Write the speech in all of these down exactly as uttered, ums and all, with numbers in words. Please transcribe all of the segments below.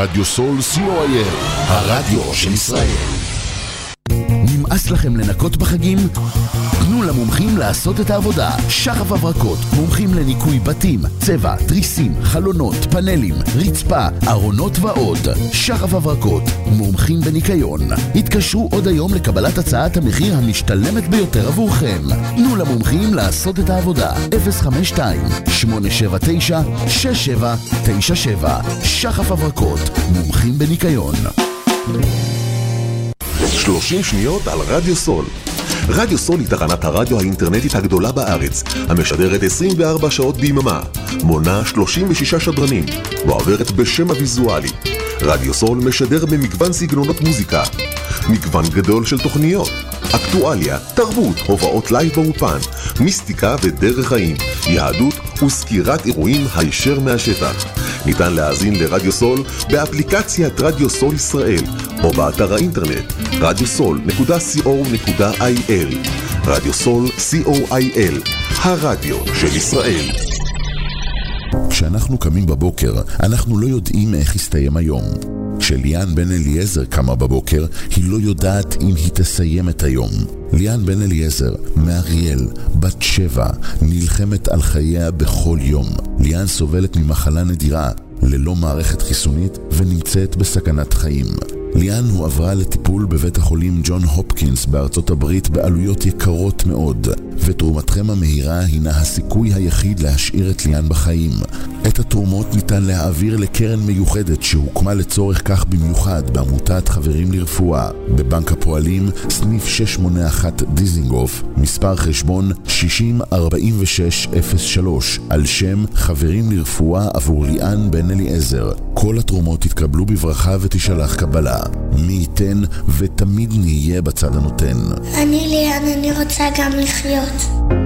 רדיו סול סי או איי אל, הרדיו של ישראל. נמאס לכם לנקות בחגים? תנו למומחים לעשות את העבודה. שחף הברקות, מומחים לניקוי בתים, צבע, תריסים, חלונות, פאנלים, רצפה, ארונות ועוד. שחף הברקות, מומחים בניקיון. התקשרו עוד היום לקבלת הצעת המחיר המשתלמת ביותר עבורכם. תנו למומחים לעשות את העבודה. אפס חמש שתיים שמונה שבע תשע שש שבע תשע שבע. שחף הברקות, מומחים בניקיון. שלושים שניות על רדיו סול. רדיו סול היא תחנת הרדיו האינטרנטית הגדולה בארץ, המשדרת עשרים וארבע שעות ביממה, מונה שלושים ושישה שדרנים, ועוברת בשם הוויזואלי. רדיו סול משדר במגוון סגנונות מוזיקה, מגוון גדול של תוכניות, אקטואליה, תרבות, הובאות לייב באופן, מיסטיקה ודרך חיים, יהדות וסקירת אירועים הישר מהשטח. ניתן להאזין לרדיו סול באפליקציית רדיו סול ישראל או באתר האינטרנט רדיו סול נקודה סי או נקודה איי אל. רדיו סול סי או איי אל, הרדיו של ישראל. כשאנחנו קמים בבוקר, אנחנו לא יודעים איך יסתיים היום. כשליאן בן אליעזר קמה בבוקר, היא לא יודעת אם היא תסיים את היום. ליאן בן אליעזר, מאריאל, בת שבע, נלחמת על חייה בכל יום. ליאן סובלת ממחלה נדירה, ללא מערכת חיסונית, ונמצאת בסכנת חיים. ליאן הועברה לטיפול בבית החולים ג'ון הופקינס בארצות הברית בעלויות יקרות מאוד, ותרומתכם המהירה הינה הסיכוי היחיד להשאיר את ליאן בחיים. את התרומות ניתן להעביר לקרן מיוחדת שהוקמה לצורך כך במיוחד בעמותת חברים לרפואה, בבנק הפועלים, סניף שש שמונה אחת דיזינגוף, מספר חשבון שישים ארבעים ושש אפס שלוש, על שם חברים לרפואה עבור ליאן בן אליעזר. כל התרומות יתקבלו בברכה ותשלח קבלה. מי ייתן ותמיד נהיה בצד הנותן. אני ליאן, אני רוצה גם לחיות.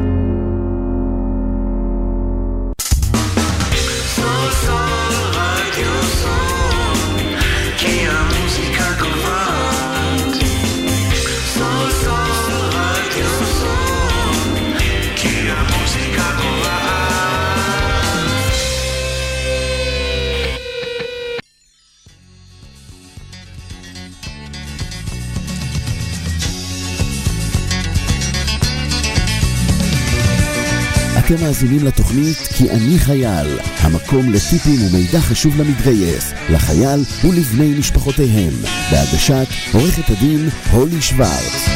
אתם מאזינים לתוכנית כי אני חייל, המקום לטיפים ומידע חשוב למתגייס, לחייל ולבני משפחותיהם, בהגשת עורכת הדין הולי שוורץ.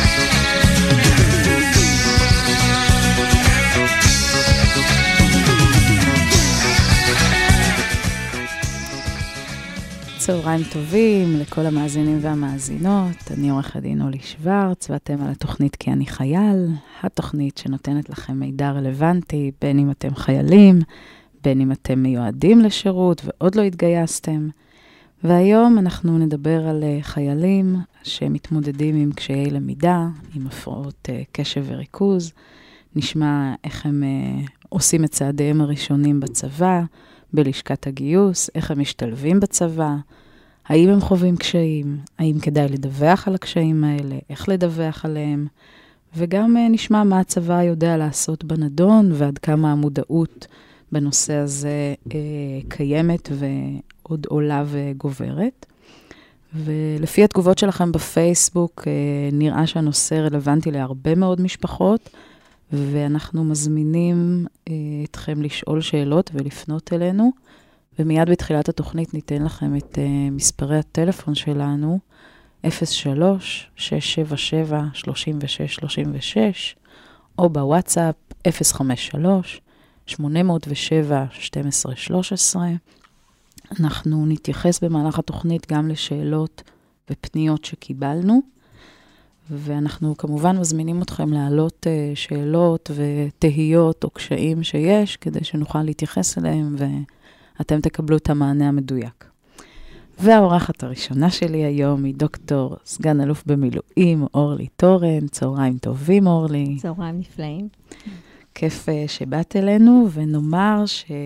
צהריים טובים לכל המאזינים והמאזינות, אני עורך הדין הולי שוורץ ואתם על התוכנית כי אני חייל, התוכנית שנותנת לכם מידע רלוונטי, בין אם אתם חיילים, בין אם אתם מיועדים לשירות ועוד לא התגייסתם. והיום אנחנו נדבר על חיילים שמתמודדים עם קשיי למידה, עם הפרעות קשב וריכוז, נשמע איך הם עושים את צעדיהם הראשונים בצבא, בלשכת הגיוס, איך הם משתלבים בצבא, האם הם חווים קשיים, האם כדאי לדווח על הקשיים האלה, איך לדווח עליהם, וגם נשמע מה הצבא יודע לעשות בנדון, ועד כמה המודעות בנושא הזה אה, קיימת ועוד עולה וגוברת. ולפי התגובות שלכם בפייסבוק, אה, נראה שהנושא רלוונטי להרבה מאוד משפחות, ואנחנו מזמינים אה, אתכם לשאול שאלות ולפנות אלינו, ומיד בתחילת התוכנית ניתן לכם את אה, מספרי הטלפון שלנו, אפס שלוש שש שבע שבע שלוש שש שלוש שש, או בוואטסאפ אפס חמש שלוש שמונה אפס שבע שתים עשרה שלוש עשרה. אנחנו נתייחס במהלך התוכנית גם לשאלות ופניות שקיבלנו, ואנחנו כמובן מזמינים אתכם להעלות uh, שאלות ותהיות או קשיים שיש, כדי שנוכל להתייחס אליהם ואתם תקבלו את המענה המדויק. והאורחת הראשונה שלי היום היא דוקטור סגן אלוף במילואים אורלי תורן. צהריים טובים אורלי. צהריים נפלאים. כיף uh, שבאת אלינו, ונאמר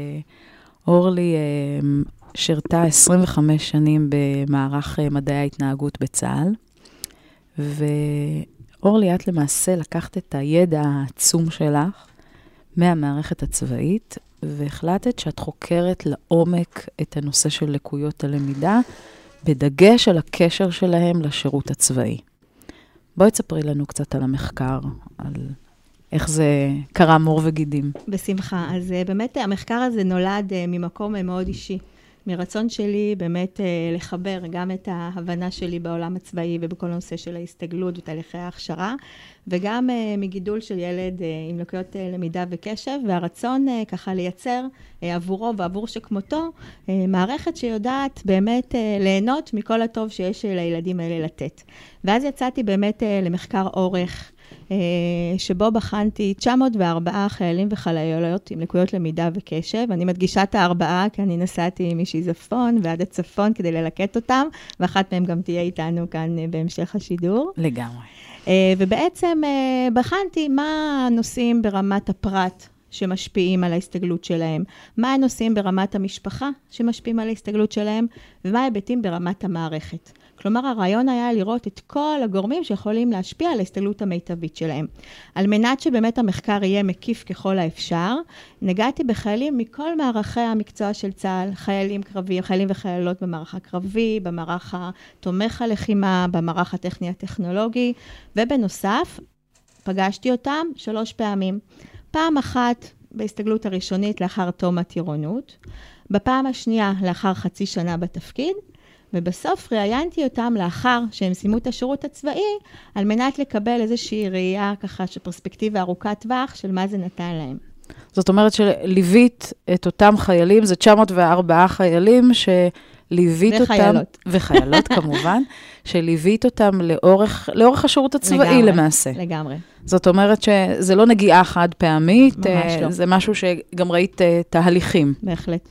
שאורלי uh, שירתה עשרים וחמש שנים במערך uh, מדעי ההתנהגות בצה"ל, ואורלי, את למעשה לקחת את הידע העצום שלך מהמערכת הצבאית, והחלטת שאת חוקרת לעומק את הנושא של לקויות הלמידה, בדגש על הקשר שלהם לשירות הצבאי. בואי תספרי לנו קצת על המחקר, על איך זה קרה מור וגידים. בשמחה. אז באמת המחקר הזה נולד ממקום מאוד אישי. מרצון שלי באמת לחבר גם את ההבנה שלי בעולם הצבאי ובכל הנושא של ההסתגלות ותהליכי ההכשרה, וגם מגידול של ילד עם לקויות למידה וקשב, והרצון ככה לייצר עבורו ועבור שכמותו מערכת שיודעת באמת ליהנות מכל הטוב שיש לילדים האלה לתת. ואז יצאתי באמת למחקר אורך, שבו בחנתי תשע מאות וארבע חיילים וחיילות עם לקויות למידה וקשב. אני מדגישה את הארבעה, כי אני נסעתי משיזפון ועד הצפון כדי ללקט אותם, ואחת מהם גם תהיה איתנו כאן בהמשך השידור. לגמרי. ובעצם בחנתי מה הנושאים ברמת הפרט שמשפיעים על ההסתגלות שלהם, מה הנושאים ברמת המשפחה שמשפיעים על ההסתגלות שלהם, ומה ההיבטים ברמת המערכת. כלומר, הרעיון היה לראות את כל הגורמים שיכולים להשפיע על ההסתגלות המיטבית שלהם. על מנת שבאמת המחקר יהיה מקיף ככל האפשר, נגעתי בחיילים מכל מערכי המקצוע של צה"ל, חיילים קרביים, חיילים וחיילות במערך הקרבי, במערך התומך הלחימה, במערך הטכני הטכנולוגי, ובנוסף, פגשתי אותם שלוש פעמים. פעם אחת בהסתגלות הראשונית לאחר תום הטירונות, בפעם השנייה לאחר חצי שנה בתפקיד, ובסוף ראיינתי אותם לאחר שהם סיימו את השירות הצבאי, על מנת לקבל איזושהי ראייה ככה של פרספקטיבה ארוכת טווח של מה זה נתן להם. זאת אומרת שליווית את אותם חיילים, זה תשע מאות וארבע חיילים שליווית אותם, וחיילות. וחיילות כמובן, שליווית אותם לאורך, לאורך השירות הצבאי לגמרי, למעשה. לגמרי. זאת אומרת שזה לא נגיעה חד פעמית, ממש לא. זה משהו שגם ראית תהליכים. בהחלט.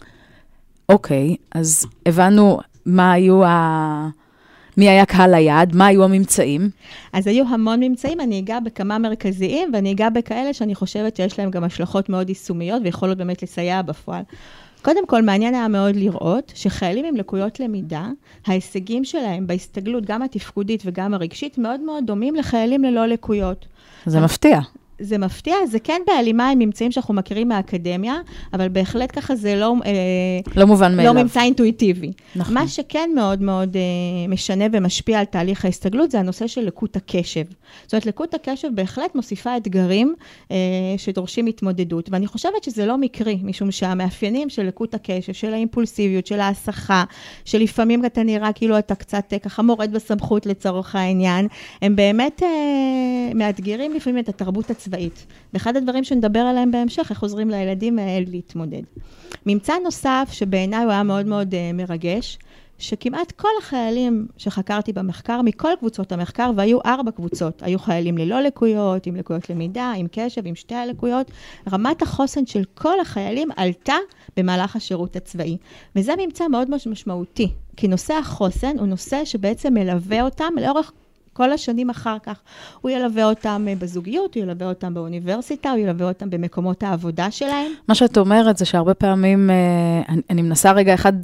אוקיי, אז הבנו מה היו ה... מי היה קהל היעד, מה היו הממצאים? אז היו המון ממצאים, אני אגע בכמה מרכזיים, ואני אגע בכאלה שאני חושבת שיש להם גם השלכות מאוד יישומיות, ויכולות באמת לסייע בפועל. קודם כל, מעניין היה מאוד לראות שחיילים עם לקויות למידה, ההישגים שלהם בהסתגלות, גם התפקודית וגם הרגשית, מאוד מאוד דומים לחיילים ללא לקויות. זה מפתיע. זה מפתיע, זה כן בהלימה עם ממצאים שאנחנו מכירים מהאקדמיה, אבל בהחלט ככה זה לא, לא מובן מאליו. לא ממצא אינטואיטיבי. נכון. מה שכן מאוד מאוד משנה ומשפיע על תהליך ההסתגלות, זה הנושא של לקות הקשב. זאת אומרת, לקות הקשב בהחלט מוסיפה אתגרים שדורשים התמודדות, ואני חושבת שזה לא מקרי, משום שהמאפיינים של לקות הקשב, של האימפולסיביות, של ההסחה, שלפעמים אתה נראה כאילו אתה קצת ככה מורד בסמכות לצורך העניין, הם באמת מאתגרים לפעמים את התרבות הצבאית. ואחד הדברים שנדבר עליהם בהמשך, איך עוזרים לילדים האלה להתמודד. ממצא נוסף שבעיניי הוא היה מאוד מאוד uh, מרגש, שכמעט כל החיילים שחקרתי במחקר, מכל קבוצות המחקר, והיו ארבע קבוצות, היו חיילים ללא לקויות, עם לקויות למידה, עם קשב, עם שתי הלקויות, רמת החוסן של כל החיילים עלתה במהלך השירות הצבאי. וזה ממצא מאוד משמעותי, כי נושא החוסן הוא נושא שבעצם מלווה אותם לאורך כל השנים אחר כך. הוא ילווה אותם בזוגיות, הוא ילווה אותם באוניברסיטה, הוא ילווה אותם במקומות העבודה שלהם. מה שאת אומרת זה שהרבה פעמים, אני, אני מנסה רגע אחד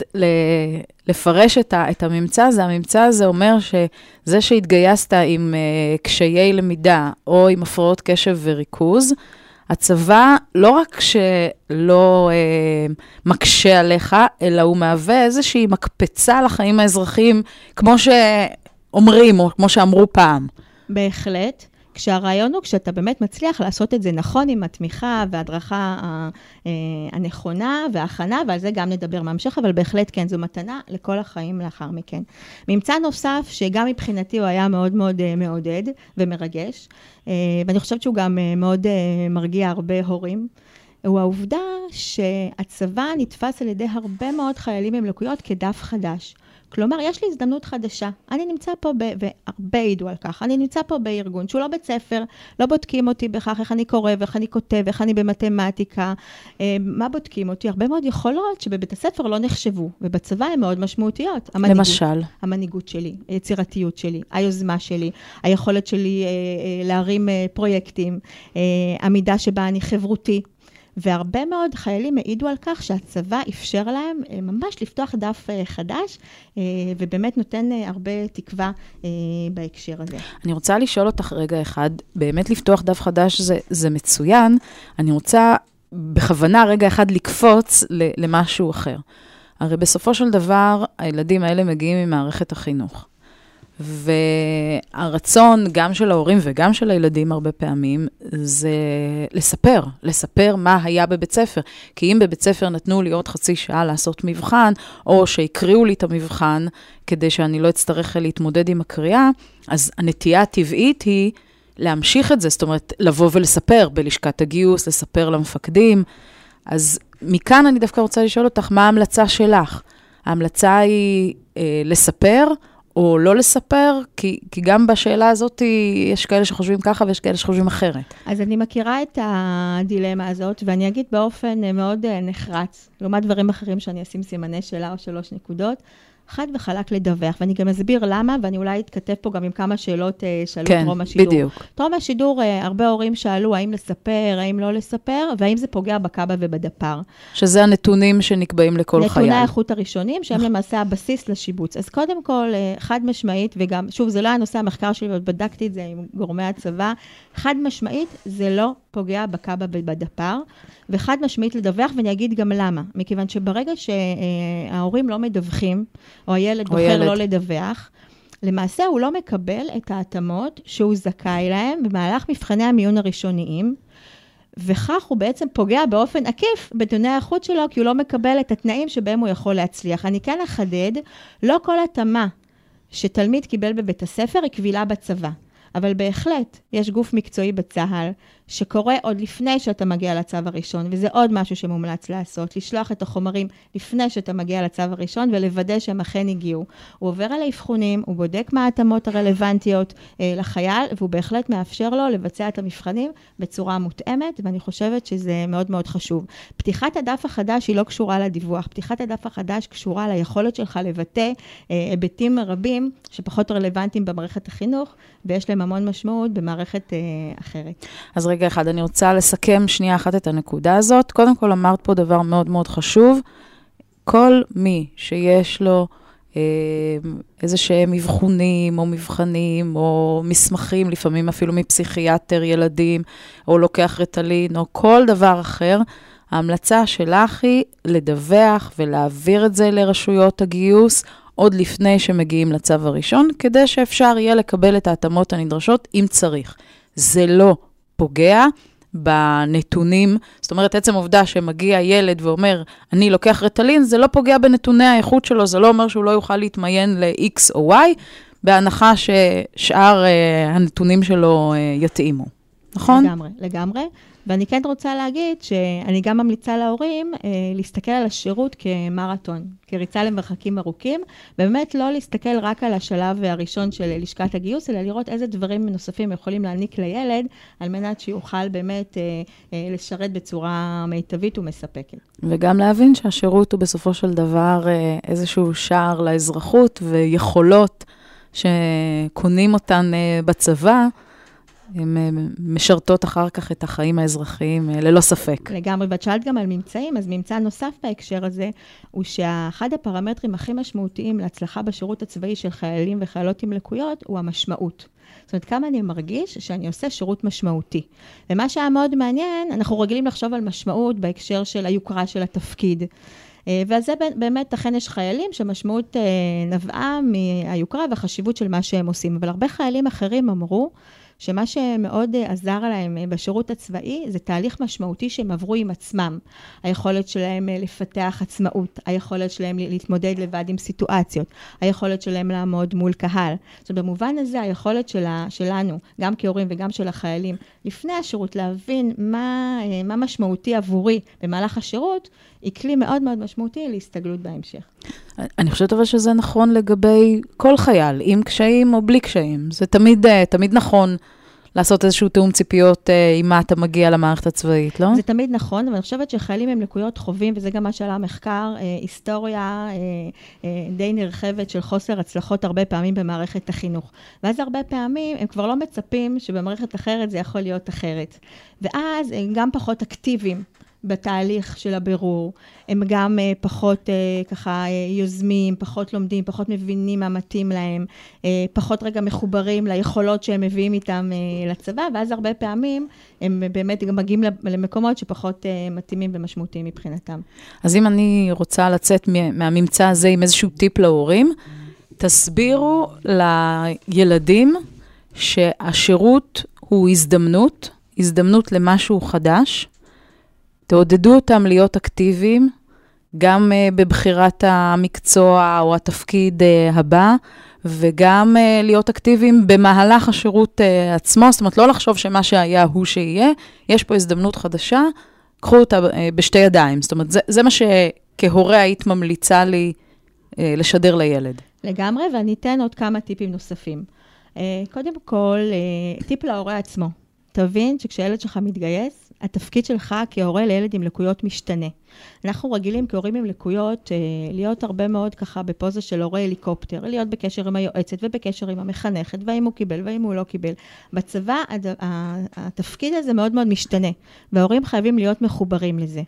לפרש את, ה, את הממצא הזה. הממצא הזה אומר שזה שהתגייסת עם קשיי למידה, או עם הפרעות קשב וריכוז, הצבא לא רק שלא אה, מקשה עליך, אלא הוא מהווה איזושהי מקפצה לחיים האזרחיים, כמו ש... אומרים, או כמו שאמרו פעם. בהחלט. כשהרעיון הוא, כשאתה באמת מצליח לעשות את זה נכון עם התמיכה וההדרכה הנכונה וההכנה, ועל זה גם נדבר מהמשך, אבל בהחלט כן, זו מתנה לכל החיים לאחר מכן. ממצא נוסף, שגם מבחינתי הוא היה מאוד מאוד מעודד ומרגש, ואני חושבת שהוא גם מאוד מרגיע הרבה הורים, הוא העובדה שהצבא נתפס על ידי הרבה מאוד חיילים עם לקויות כדף חדש. כלומר, יש לי הזדמנות חדשה. אני נמצא פה, ב- והרבה ידעו על כך, אני נמצא פה בארגון שהוא לא בית ספר, לא בודקים אותי בכך, איך אני קורא, ואיך אני כותב, איך אני במתמטיקה, מה בודקים אותי? הרבה מאוד יכולות שבבית הספר לא נחשבו, ובצבא הן מאוד משמעותיות. המנהיגות, למשל? המנהיגות שלי, היצירתיות שלי, היוזמה שלי, היכולת שלי להרים פרויקטים, המידה שבה אני חברותי, והרבה מאוד חיילים העידו על כך שהצבא אפשר להם ממש לפתוח דף חדש, ובאמת נותן הרבה תקווה בהקשר הזה. אני רוצה לשאול אותך רגע אחד, באמת לפתוח דף חדש זה, זה מצוין, אני רוצה בכוונה רגע אחד לקפוץ למשהו אחר. הרי בסופו של דבר, הילדים האלה מגיעים ממערכת החינוך. והרצון גם של ההורים וגם של הילדים הרבה פעמים, זה לספר, לספר מה היה בבית ספר. כי אם בבית ספר נתנו לי עוד חצי שעה לעשות מבחן, או שיקריאו לי את המבחן, כדי שאני לא אצטרך להתמודד עם הקריאה, אז הנטייה הטבעית היא להמשיך את זה, זאת אומרת, לבוא ולספר בלשכת הגיוס, לספר למפקדים. אז מכאן אני דווקא רוצה לשאול אותך, מה ההמלצה שלך? ההמלצה היא אה, לספר, או לא לספר, כי, כי גם בשאלה הזאת יש כאלה שחושבים ככה ויש כאלה שחושבים אחרת. אז אני מכירה את הדילמה הזאת, ואני אגיד באופן מאוד נחרץ, לעומת דברים אחרים שאני אשים סימני שאלה או שלוש נקודות, חד וחלק לדווח, ואני גם אסביר למה, ואני אולי אתכתב פה גם עם כמה שאלות שאלו כן, טרום השידור. בדיוק. טרום השידור, הרבה הורים שאלו האם לספר, האם לא לספר, והאם זה פוגע בקב"א ובדפ"ר. שזה הנתונים שנקבעים לכל נתוני חייל. נתוני האיכות הראשונים, שהם למעשה הבסיס לשיבוץ. אז קודם כל, חד משמעית, וגם, שוב, זה לא הנושא המחקר שלי, ובדקתי את זה עם גורמי הצבא, חד משמעית, זה לא פוגע בקב"א ובדפ"ר, וחד משמעית לדווח, ואני אגיד גם למה. מכיוון שברגע שההורים לא מדווחים, או הילד בוחר לא לדווח, למעשה הוא לא מקבל את ההתאמות שהוא זכאי להם במהלך מבחני המיון הראשוניים, וכך הוא בעצם פוגע באופן עקיף בנתוני האיכות שלו, כי הוא לא מקבל את התנאים שבהם הוא יכול להצליח. אני כן אחדד, לא כל התאמה שתלמיד קיבל בבית הספר היא קבילה בצבא. אבל בהחלט יש גוף מקצועי בצהל, שקורה עוד לפני שאתה מגיע לצו הראשון, וזה עוד משהו שמומלץ לעשות, לשלוח את החומרים לפני שאתה מגיע לצו הראשון, ולוודא שהם אכן הגיעו. הוא עובר על האבחונים, הוא בודק מה ההתאמות הרלוונטיות אה, לחייל, והוא בהחלט מאפשר לו לבצע את המבחנים בצורה מותאמת, ואני חושבת שזה מאוד מאוד חשוב. פתיחת הדף החדש היא לא קשורה לדיווח, פתיחת הדף החדש קשורה ליכולת שלך לבטא אה, היבטים רבים, שפחות רלוונטיים במערכת החינוך, ויש להם המון משמעות במערכת אה, אחרת. אז רגע אחד, אני רוצה לסכם שנייה אחת את הנקודה הזאת. קודם כל אמרת פה דבר מאוד מאוד חשוב. כל מי שיש לו אה, איזה שהם מבחונים או מבחנים או מסמכים, לפעמים אפילו מפסיכיאטר ילדים, או לוקח רטלין, או כל דבר אחר, ההמלצה שלך היא לדווח ולהעביר את זה לרשויות הגיוס, עוד לפני שמגיעים לצו הראשון, כדי שאפשר יהיה לקבל את ההתאמות הנדרשות אם צריך. זה לא פוגע בנתונים, זאת אומרת, עצם עובדה שמגיע ילד ואומר, אני לוקח רטלין, זה לא פוגע בנתוני האיכות שלו, זה לא אומר שהוא לא יוכל להתמיין ל-X או Y, בהנחה ששאר uh, הנתונים שלו uh, יתאימו. נכון? לגמרי, לגמרי. ואני כן רוצה להגיד שאני גם ממליצה להורים אה, להסתכל על השירות כמרתון, כריצה למרחקים ארוכים, באמת לא להסתכל רק על השלב הראשון של לשכת הגיוס, אלא לראות איזה דברים נוספים יכולים להעניק לילד, על מנת שיוכל באמת אה, אה, לשרת בצורה מיטבית ומספקת. וגם להבין שהשירות הוא בסופו של דבר אה, איזשהו שער לאזרחות, ויכולות שקונים אותן אה, בצבא, הן משרתות אחר כך את החיים האזרחיים, ללא ספק. לגמרי, ואת שאלת גם על ממצאים, אז ממצא נוסף בהקשר הזה, הוא שאחד הפרמטרים הכי משמעותיים להצלחה בשירות הצבאי של חיילים וחיילות עם לקויות, הוא המשמעות. זאת אומרת, כמה אני מרגיש שאני עושה שירות משמעותי. ומה שהיה מאוד מעניין, אנחנו רגילים לחשוב על משמעות בהקשר של היוקרה של התפקיד. ועל זה באמת אכן יש חיילים שמשמעות נבעה מהיוקרה והחשיבות של מה שהם עושים. אבל הרבה חיילים אחרים אמרו, שמה שמאוד עזר להם בשירות הצבאי, זה תהליך משמעותי שהם עברו עם עצמם. היכולת שלהם לפתח עצמאות, היכולת שלהם להתמודד לבד עם סיטואציות, היכולת שלהם לעמוד מול קהל. זאת אומרת, במובן הזה, היכולת שלה, שלנו, גם כהורים וגם של החיילים, לפני השירות, להבין מה, מה משמעותי עבורי במהלך השירות, היא כלי מאוד מאוד משמעותי להסתגלות בהמשך. אני חושבת אבל שזה נכון לגבי כל חייל, עם קשיים או בלי קשיים. זה תמיד, תמיד נכון לעשות איזשהו תאום ציפיות עם מה אתה מגיע למערכת הצבאית, לא? זה תמיד נכון, אבל אני חושבת שחיילים הם לקויות חווים, וזה גם מה שעלה המחקר, היסטוריה די נרחבת של חוסר הצלחות הרבה פעמים במערכת החינוך. ואז הרבה פעמים הם כבר לא מצפים שבמערכת אחרת זה יכול להיות אחרת. ואז הם גם פחות אקטיביים בתהליך של הבירור. הם גם uh, פחות uh, ככה uh, יוזמים, פחות לומדים, פחות מבינים מה מתאים להם, uh, פחות רגע מחוברים ליכולות שהם מביאים איתם uh, לצבא, ואז הרבה פעמים הם באמת גם מגיעים למקומות שפחות uh, מתאימים ומשמעותיים מבחינתם. אז אם אני רוצה לצאת מהממצא הזה עם איזשהו טיפ להורים, תסבירו לילדים שהשירות הוא הזדמנות, הזדמנות למשהו חדש, תעודדו אותם להיות אקטיביים, גם uh, בבחירת המקצוע או התפקיד uh, הבא, וגם uh, להיות אקטיביים במהלך השירות uh, עצמו, זאת אומרת, לא לחשוב שמה שהיה הוא שיהיה, יש פה הזדמנות חדשה, קחו אותה uh, בשתי ידיים, זאת אומרת, זה, זה מה שכהורה היית ממליצה לי uh, לשדר לילד. לגמרי, ואני אתן עוד כמה טיפים נוספים. Uh, קודם כל, uh, טיפ להורה עצמו. תבין שכשילד שלך מתגייס, התפקיד שלך כהורה לילד עם לקויות משתנה. אנחנו רגילים כהורים עם לקויות להיות הרבה מאוד ככה בפוזה של הורה הליקופטר, להיות בקשר עם היועצת ובקשר עם המחנכת, והאם הוא קיבל והאם הוא לא קיבל. בצבא התפקיד הזה מאוד מאוד משתנה, וההורים חייבים להיות מחוברים לזה.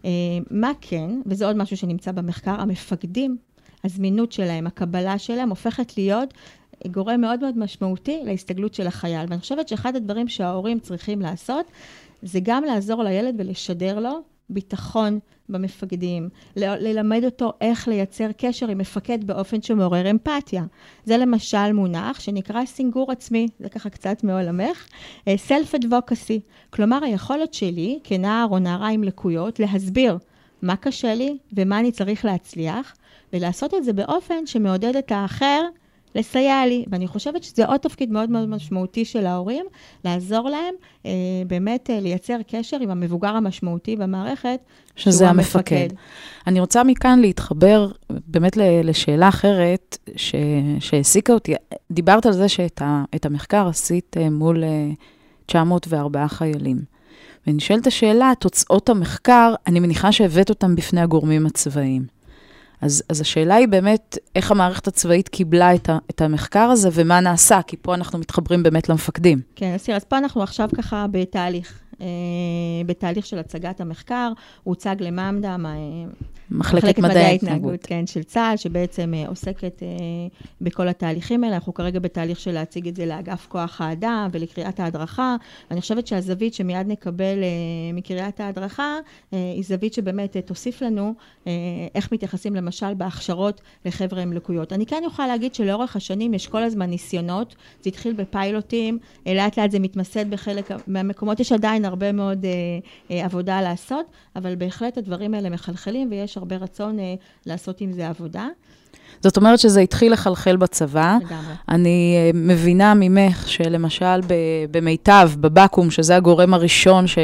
מה כן, וזה עוד משהו שנמצא במחקר, המפקדים, הזמינות שלהם, הקבלה שלהם, הופכת להיות גורם מאוד מאוד משמעותי להסתגלות של החייל. ואני חושבת שאחד הדברים שההורים צריכים לעשות, זה גם לעזור לילד ולשדר לו ביטחון במפקדים, ללמד אותו איך לייצר קשר עם מפקד באופן שמעורר אמפתיה. זה למשל מונח שנקרא סינגור עצמי, זה ככה קצת מעולמך, self-advocacy. כלומר, היכולת שלי כנער או נערה עם לקויות להסביר מה קשה לי ומה אני צריך להצליח, ולעשות את זה באופן שמעודד את האחר לסייע לי, ואני חושבת שזה עוד תפקיד מאוד מאוד משמעותי של ההורים, לעזור להם אה, באמת אה, לייצר קשר עם המבוגר המשמעותי במערכת, שזה המפקד. המפקד. אני רוצה מכאן להתחבר באמת לשאלה אחרת ש, שהעסיקה אותי. דיברת על זה שאת ה, את המחקר עשית אה, מול אה, תשע מאות וארבעה חיילים. ונשאלת השאלה, תוצאות המחקר, אני מניחה שהבאת אותם בפני הגורמים הצבאיים. אז, אז השאלה היא באמת איך המערכת הצבאית קיבלה את, ה, את המחקר הזה ומה נעשה, כי פה אנחנו מתחברים באמת למפקדים. כן, אז, אז פה אנחנו עכשיו ככה בתהליך, אה, בתהליך של הצגת המחקר, הוא הוצג לממדה, מה, מחלקת, מחלקת מדעי ההתנהגות, כן, של צה"ל, שבעצם אה, עוסקת אה, בכל התהליכים האלה. אנחנו כרגע בתהליך של להציג את זה לאגף כוח האדם ולקריאת ההדרכה. ואני חושבת שהזווית שמיד נקבל אה, מקריאת ההדרכה, אה, היא זווית שבאמת אה, תוסיף לנו אה, איך מתייחסים למשל בהכשרות לחבר'ה עם לקויות. אני כן יכול להגיד שלאורך השנים יש כל הזמן ניסיונות, זה התחיל בפיילוטים, אה, לאט לאט זה מתמסד בחלק מהמקומות, יש עדיין הרבה מאוד אה, אה, עבודה לעשות, אבל בהחלט הדברים האלה מחלחלים ויש הרבה רצון אה, לעשות עם זה עבודה. זאת אומרת שזה התחיל לחלחל בצבא. לגמרי. אני אה, מבינה ממך שלמשל במיטב, בבקום, שזה הגורם הראשון ש,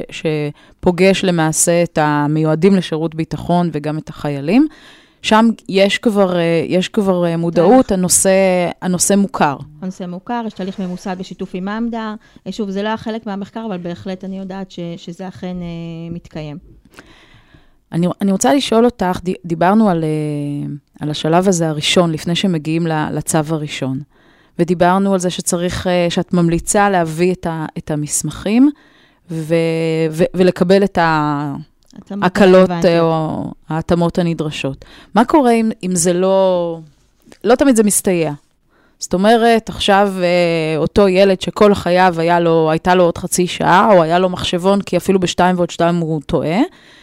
שפוגש למעשה את המיועדים לשירות ביטחון וגם את החיילים, שם יש כבר, יש כבר מודעות, הנושא, הנושא מוכר. הנושא מוכר, יש תהליך ממוסד בשיתוף עם ממדה. שוב, זה לא החלק מהמחקר, אבל בהחלט אני יודעת ש, שזה אכן מתקיים. אני, אני רוצה לשאול אותך, דיברנו על, על השלב הזה הראשון, לפני שמגיעים לצו הראשון, ודיברנו על זה שצריך, שאת ממליצה להביא את, ה, את המסמכים, ו, ו, ולקבל את ה... הקלות או ההתאמות הנדרשות. מה קורה אם, אם זה לא, לא תמיד זה מסתייע? זאת אומרת, עכשיו אותו ילד שכל חייו היה לו, הייתה לו עוד חצי שעה, או היה לו מחשבון, כי אפילו בשתיים ועוד שתיים הוא טועה,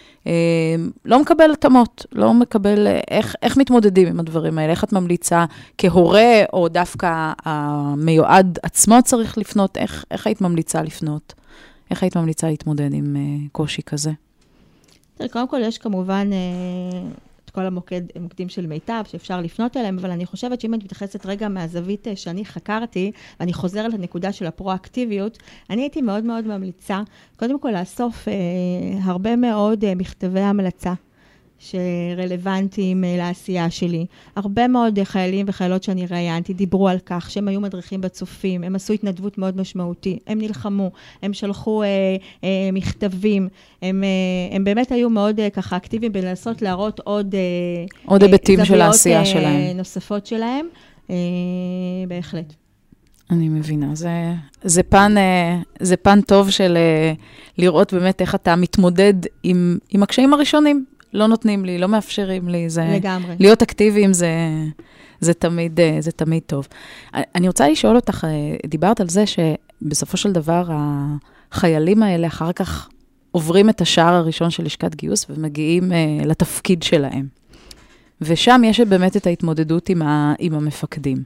לא מקבל התאמות, לא מקבל, איך, איך מתמודדים עם הדברים האלה? איך את ממליצה כהורה, או דווקא המיועד עצמו צריך לפנות? איך, איך היית ממליצה לפנות? איך היית ממליצה להתמודד עם קושי כזה? קודם כל, יש כמובן את כל המוקדים של מיטב שאפשר לפנות אליהם, אבל אני חושבת שאם אני מתייחסת רגע מהזווית שאני חקרתי, ואני חוזרת לנקודה של הפרואקטיביות, אני הייתי מאוד מאוד ממליצה, קודם כל לאסוף הרבה מאוד מכתבי המלצה, שרלוונטיים לעשייה שלי. הרבה מאוד חיילים וחיילות שאני ראיינתי דיברו על כך שהם היו מדריכים בצופים, הם עשו התנדבות מאוד משמעותי, הם נלחמו, הם שלחו אה, אה, מכתבים, הם, אה, הם באמת היו מאוד אה, ככה אקטיביים בלנסות להראות עוד, אה, עוד היבטים אה, של העשייה אה, שלהם. נוספות שלהם, אה, בהחלט. אני מבינה, זה, זה פן, זה פן טוב של לראות באמת איך אתה מתמודד עם, עם הקשיים הראשונים. לא נותנים לי, לא מאפשרים לי, זה... לגמרי. להיות אקטיביים זה, זה תמיד, זה תמיד טוב. אני רוצה לשאול אותך, דיברת על זה שבסופו של דבר החיילים האלה אחר כך עוברים את השער הראשון של לשכת גיוס ומגיעים לתפקיד שלהם. ושם יש באמת את ההתמודדות עם, ה, עם המפקדים.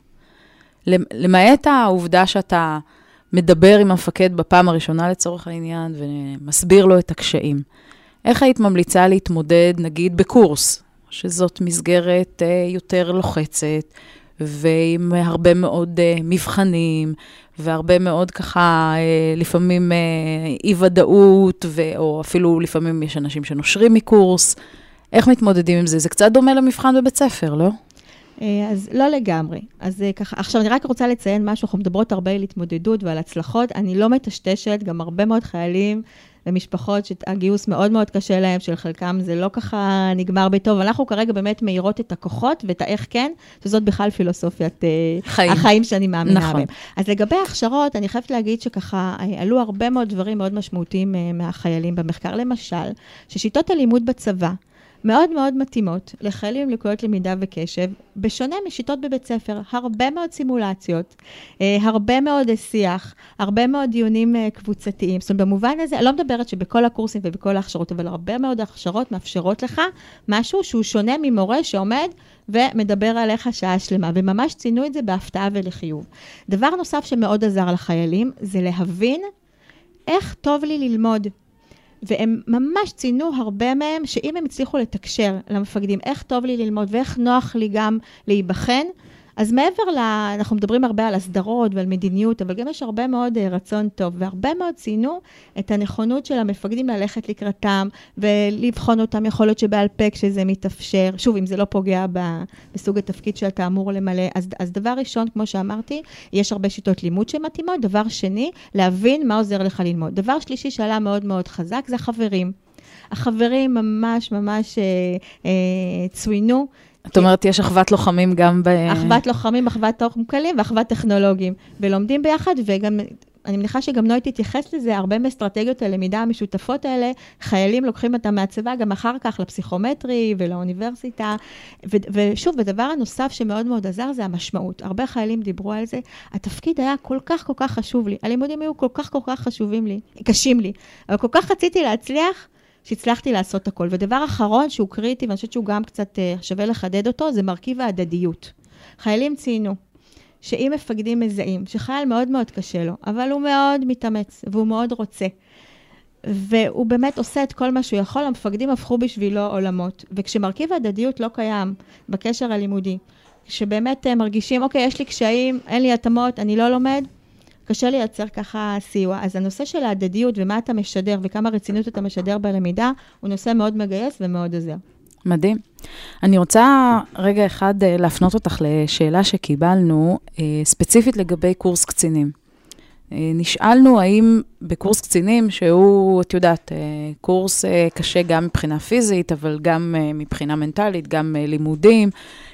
למעט העובדה שאתה מדבר עם המפקד בפעם הראשונה לצורך העניין, ומסביר לו את הקשיים. איך היית ממליצה להתמודד, נגיד, בקורס, שזאת מסגרת יותר לוחצת, ועם הרבה מאוד מבחנים, והרבה מאוד ככה, לפעמים אי-ודאות, או אפילו לפעמים יש אנשים שנושרים מקורס. איך מתמודדים עם זה? זה קצת דומה למבחן בבית ספר, לא? אז לא לגמרי. אז ככה, עכשיו אני רק רוצה לציין משהו, אנחנו מדברות הרבה על התמודדות ועל הצלחות, אני לא מטשטשת, גם הרבה מאוד חיילים ומשפחות שהגיוס מאוד מאוד קשה להם, של חלקם זה לא ככה נגמר בטוב, אנחנו כרגע באמת מאירות את הכוחות ואת האיך כן, שזאת בכלל פילוסופיית חיים. החיים שאני מאמינה נכון. בהם. אז לגבי ההכשרות, אני חייבת להגיד שככה עלו הרבה מאוד דברים מאוד משמעותיים מהחיילים במחקר, למשל, ששיטות הלימוד בצבא, מאוד מאוד מתאימות לחיילים עם לקויות למידה וקשב, בשונה משיטות בבית ספר, הרבה מאוד סימולציות, הרבה מאוד שיח, הרבה מאוד דיונים קבוצתיים. זאת אומרת, במובן הזה, אני לא מדברת שבכל הקורסים ובכל ההכשרות, אבל הרבה מאוד ההכשרות מאפשרות לך משהו שהוא שונה ממורה שעומד ומדבר עליך שעה שלמה, וממש ציינו את זה בהפתעה ולחיוב. דבר נוסף שמאוד עזר לחיילים, זה להבין איך טוב לי ללמוד. והם ממש ציינו הרבה מהם, שאם הם הצליחו לתקשר למפקדים, איך טוב לי ללמוד ואיך נוח לי גם להיבחן, אז מעבר ל... אנחנו מדברים הרבה על הסדרות ועל מדיניות, אבל גם יש הרבה מאוד רצון טוב, והרבה מאוד ציינו את הנכונות של המפקדים ללכת לקראתם, ולבחון אותם, יכול להיות שבעל פה כשזה מתאפשר, שוב, אם זה לא פוגע ב... בסוג התפקיד שאתה אמור למלא, אז, אז דבר ראשון, כמו שאמרתי, יש הרבה שיטות לימוד שמתאימות, דבר שני, להבין מה עוזר לך ללמוד. דבר שלישי שעלה מאוד מאוד חזק, זה החברים. החברים ממש ממש אה, אה, צוינו, את אומרת, יש אחוות לוחמים גם ב... אחוות לוחמים, אחוות תוכנקלים ואחוות טכנולוגים. ולומדים ביחד, וגם, אני מניחה שגם נוי תתייחס לזה, הרבה מאסטרטגיות הלמידה המשותפות האלה, חיילים לוקחים אותם מהצבא, גם אחר כך לפסיכומטרי ולאוניברסיטה. ו- ושוב, ודבר הנוסף שמאוד מאוד עזר, זה המשמעות. הרבה חיילים דיברו על זה. התפקיד היה כל כך כל כך חשוב לי. הלימודים היו כל כך כל כך חשובים לי, קשים לי. אבל כל כך רציתי להצליח, שהצלחתי לעשות הכל. ודבר אחרון שהוא קריטי, ואני חושבת שהוא גם קצת שווה לחדד אותו, זה מרכיב ההדדיות. חיילים ציינו שאם מפקדים מזהים, שחייל מאוד מאוד קשה לו, אבל הוא מאוד מתאמץ, והוא מאוד רוצה, והוא באמת עושה את כל מה שהוא יכול, המפקדים הפכו בשבילו עולמות. וכשמרכיב ההדדיות לא קיים בקשר הלימודי, כשבאמת מרגישים, אוקיי, יש לי קשיים, אין לי התאמות, אני לא לומד, קשה לייצר ככה סיוע. אז הנושא של ההדדיות ומה אתה משדר וכמה רצינות אתה משדר בלמידה, הוא נושא מאוד מגייס ומאוד עוזר. מדהים. אני רוצה רגע אחד להפנות אותך לשאלה שקיבלנו, ספציפית לגבי קורס קצינים. נשאלנו האם בקורס קצינים, שהוא, את יודעת, קורס קשה גם מבחינה פיזית, אבל גם מבחינה מנטלית, גם לימודים,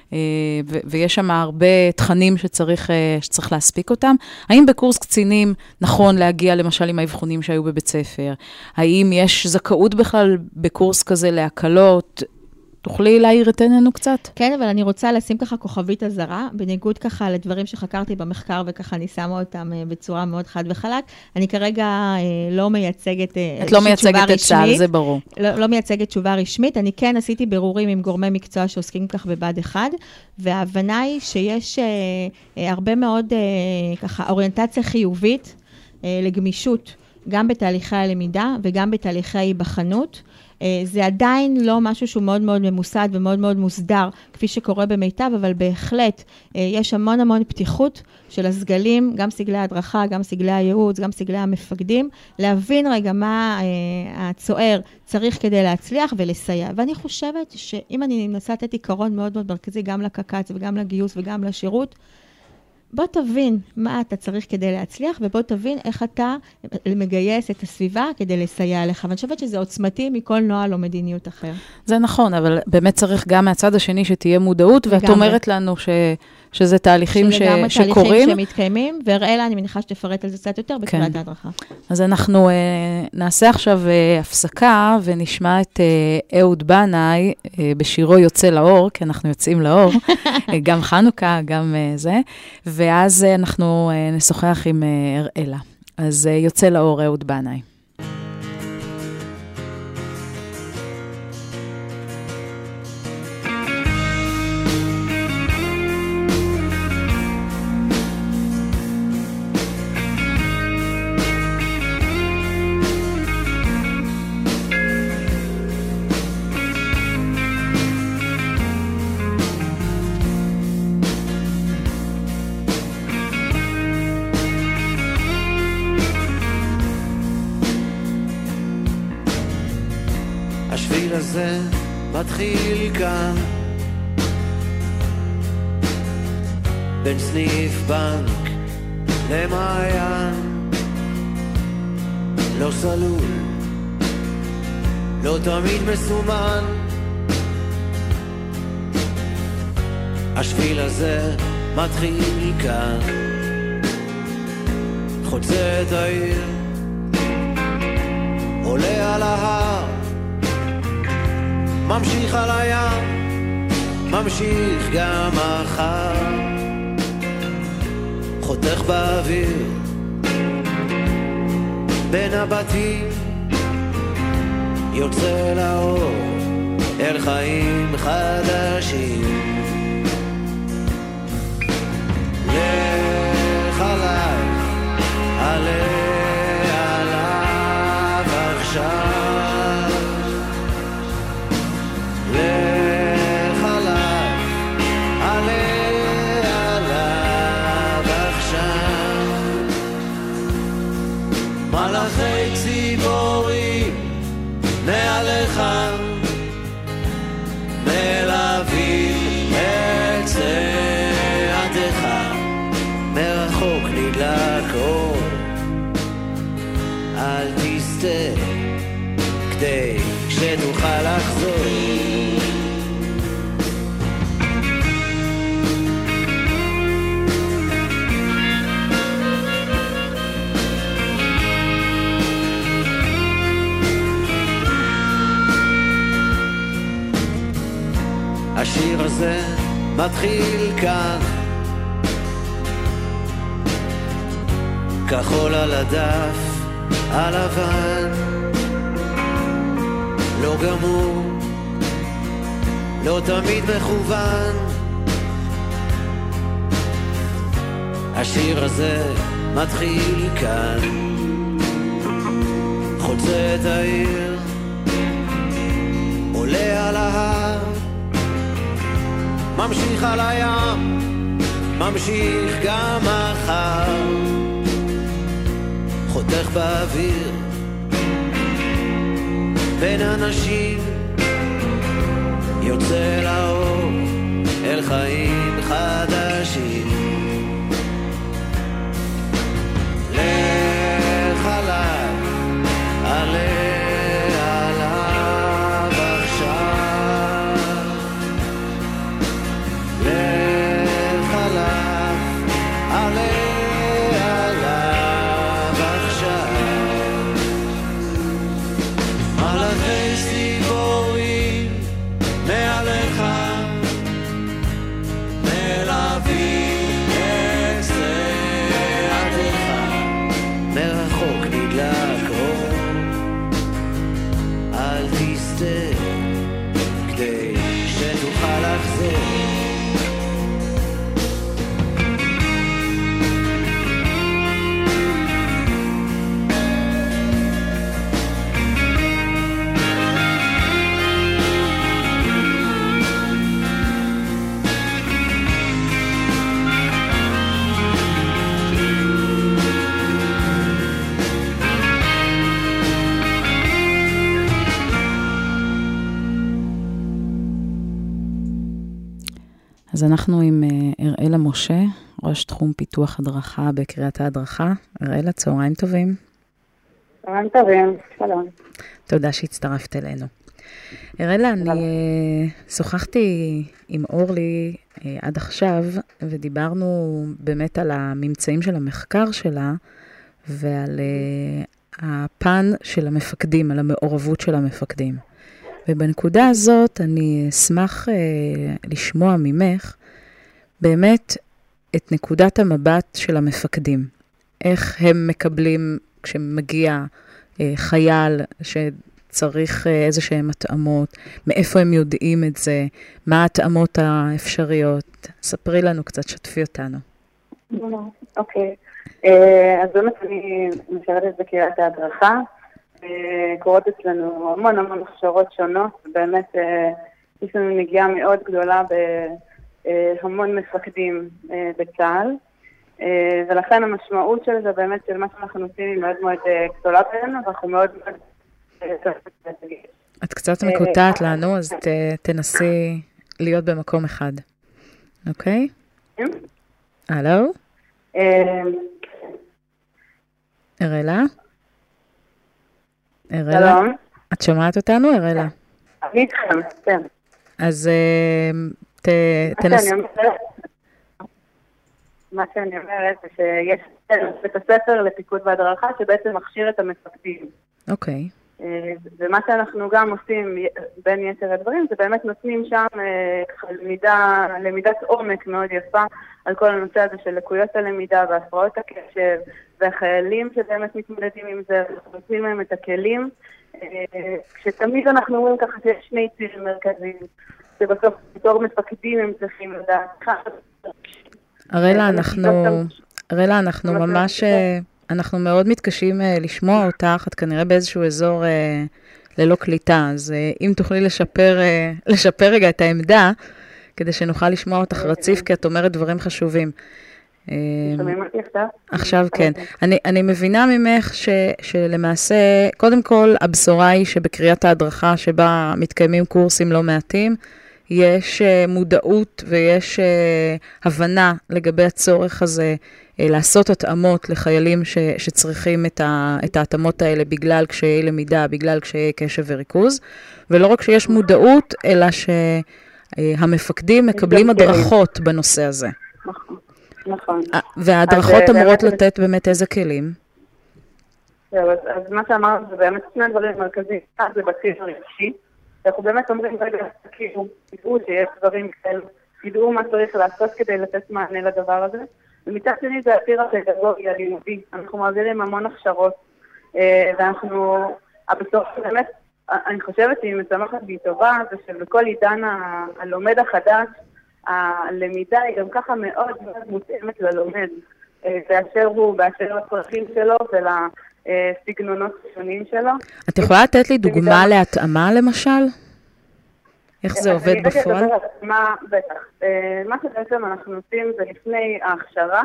ויש שם הרבה תכנים שצריך, שצריך להספיק אותם. האם בקורס קצינים נכון להגיע למשל עם האבחונים שהיו בבית ספר? האם יש זכאות בכלל בקורס כזה להקלות? תוכלי להעיר את עינינו קצת? כן, אבל אני רוצה לשים ככה כוכבית הזרה, בניגוד ככה לדברים שחקרתי במחקר, וככה אני שמה אותם בצורה מאוד חד וחלק. אני כרגע לא מייצגת את לא מייצגת את צה"ל, זה ברור. לא, לא מייצגת תשובה רשמית. אני כן עשיתי בירורים עם גורמי מקצוע שעוסקים כך בבד אחד, וההבנה היא שיש אה, הרבה מאוד אה, ככה אוריינטציה חיובית אה, לגמישות, גם בתהליכי הלמידה וגם בתהליכי ההיבחנות. זה עדיין לא משהו שהוא מאוד מאוד ממוסד ומאוד מאוד מוסדר, כפי שקורה במיטב, אבל בהחלט יש המון המון פתיחות של הסגלים, גם סגלי ההדרכה, גם סגלי הייעוץ, גם סגלי המפקדים, להבין רגע מה הצוער צריך כדי להצליח ולסייע. ואני חושבת שאם אני מנסה לתת עיקרון מאוד מאוד מרכזי, גם לקק"ץ וגם לגיוס וגם לשירות, בוא תבין מה אתה צריך כדי להצליח, ובוא תבין איך אתה מגייס את הסביבה כדי לסייע לך. ואני חושבת שזה עוצמתי מכל נועל או מדיניות אחר. זה נכון, אבל באמת צריך גם מהצד השני שתהיה מודעות, ואת אומרת לנו ש... שזה תהליכים ש... שקורים. שזה גם תהליכים שמתקיימים, והראלה, אני מניחה שתפרט על זה קצת יותר בתחילת ההדרכה. אז אנחנו uh, נעשה עכשיו uh, הפסקה, ונשמע את uh, אהוד בנאי uh, בשירו יוצא לאור, כי אנחנו יוצאים לאור, גם חנוכה, גם uh, זה, ואז uh, אנחנו uh, נשוחח עם uh, הראלה. אז uh, יוצא לאור אהוד בנאי. השביל הזה מתחיל כאן בין סניף בנק למעיין, לא סלול, לא תמיד מסומן. השביל הזה מתחיל כאן, חוצה את העיר, עולה על ההר, ממשיך על הים, ממשיך גם מחר, חותך באוויר בין הבתים, יוצא לאור אל חיים חדשים. לך עלייך, עלה עליו עכשיו, לך עלייך, עלה עליו עכשיו. מלאכי ציפורים מעליך מלווים את צעדיך, מרחוק נדלק אור, אל תסתה כדי שתוכל לחזור. השיר הזה מתחיל כאן, כחול על הדף הלבן, לא גמור, לא תמיד מכוון. השיר הזה מתחיל כאן, חוצה את העיר, עולה על ההר, ממשיך על הים, ממשיך גם מחר, חותך באוויר בין אנשים, יוצא לאור אל חיים חדשים. לך עליו, עלה עליו עכשיו, לך עליו, עלה עליו עכשיו. מלאכי ציפורים מעליך מלווים את צעדיך, מרחוק נדלק אור, אל תסתה כדי שתוכל לחזור. אז אנחנו עם הראלה משה, ראש תחום פיתוח הדרכה בקריית ההדרכה. הראלה, צהריים טובים. צהריים טובים, שלום. תודה שהצטרפת אלינו. הראלה, אני שוחחתי עם אורלי עד עכשיו, ודיברנו באמת על הממצאים של המחקר שלה, ועל הפן של המפקדים, על המעורבות של המפקדים. ובנקודה הזאת אני אשמח לשמוע ממך, באמת את נקודת המבט של המפקדים. איך הם מקבלים כשמגיע חייל שצריך איזה שהם התאמות, מאיפה הם יודעים את זה, מה ההתאמות האפשריות. ספרי לנו קצת, שתפי אותנו. אוקיי, אז באמת אני משרתת בקריית ההדרכה, קורות אצלנו המון המון הכשרות שונות, ובאמת יש לנו נגיעה מאוד גדולה בהמון מפקדים בצה"ל, ולכן המשמעות של זה באמת של מה שאנחנו עושים היא מאוד מאוד גדולה בינינו, ואנחנו מאוד מאוד... את קצת מקוטעת לנו, אז תנסי להיות במקום אחד, אוקיי? הלו? הראלה? הראלה? את שומעת אותנו, הראלה? אני איתכם, כן. אז תנסי... מה שאני אומרת זה שיש בית הספר לפיקוד והדרכה שבעצם מכשיר את המפקדים. אוקיי. ומה שאנחנו גם עושים בין יתר הדברים, זה באמת נותנים שם למידה, למידת עומק מאוד יפה על כל הנושא הזה של לקויות הלמידה והפרעות הקשב, והחיילים שבאמת מתמודדים עם זה, נותנים להם את הכלים, כשתמיד אנחנו אומרים ככה שיש שני צירים מרכזיים, שבסוף בתור מפקדים הם צריכים לדעת. הראלה, אנחנו, הראלה, אנחנו ממש, אנחנו מאוד מתקשים לשמוע אותך, את כנראה באיזשהו אזור ללא קליטה, אז אם תוכלי לשפר, לשפר רגע את העמדה, כדי שנוכל לשמוע אותך רציף, כי את אומרת דברים חשובים. שומעים אותי עכשיו? עכשיו כן. אני, אני מבינה ממך ש, שלמעשה, קודם כל, הבשורה היא שבקריית ההדרכה שבה מתקיימים קורסים לא מעטים, יש מודעות ויש הבנה לגבי הצורך הזה לעשות התאמות לחיילים ש, שצריכים את, ה, את ההתאמות האלה בגלל קשיי למידה, בגלל קשיי קשב וריכוז, ולא רק שיש מודעות, אלא שהמפקדים מקבלים הדרכות בנושא הזה. נכון, נכון. וההדרכות אמורות לתת באמת איזה כלים? אז מה שאמרנו זה באמת שני דברים מרכזיים, זה בציר הרגשי, אנחנו באמת אומרים, רגע, כאילו, תדעו שיש דברים כאלה, תדעו מה צריך לעשות כדי לתת מענה לדבר הזה. ומצד שני זה הציר הפדגוגי הלימודי. אנחנו מעבירים המון הכשרות, ואנחנו, בסוף באמת, אני חושבת שהיא מצמחת והיא טובה, זה שבכל עידן הלומד החדש, הלמידה היא גם ככה מאוד מאוד מותאמת ללומד, באשר הוא, באשר לצרכים שלו ולסגנונות שונים שלו. את יכולה לתת לי דוגמה להתאמה למשל? איך זה עובד בפועל? בטח. מה שבעצם אנחנו עושים זה לפני ההכשרה,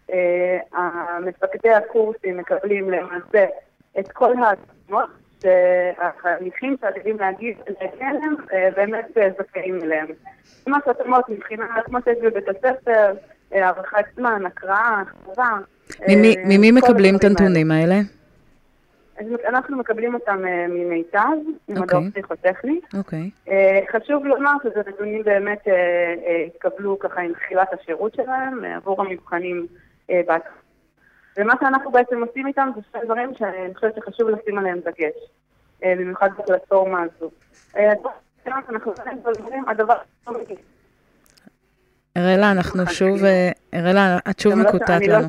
המפקדי הקורסים מקבלים למעשה את כל ההתאמות שהחניכים שעתידים להגיב אליהם באמת זכאים אליהם. ממש התאמות מבחינה, כמו שיש בבית הספר, הערכת זמן, הקראה, הכתבה. ממי מקבלים את הנתונים האלה? אנחנו מקבלים אותם ממיטב, ממדור פסיכוטכני. חשוב לומר שזה נתונים באמת התקבלו ככה עם תחילת השירות שלהם, עבור המבחנים בהתחלה. ומה שאנחנו בעצם עושים איתם זה שני דברים שאני חושבת שחשוב לשים עליהם דגש, במיוחד בפלטפורמה הזו. אנחנו עושים הדבר לא מגיע. הראלה, אנחנו שוב, הראלה, את שוב מקוטעת לנו.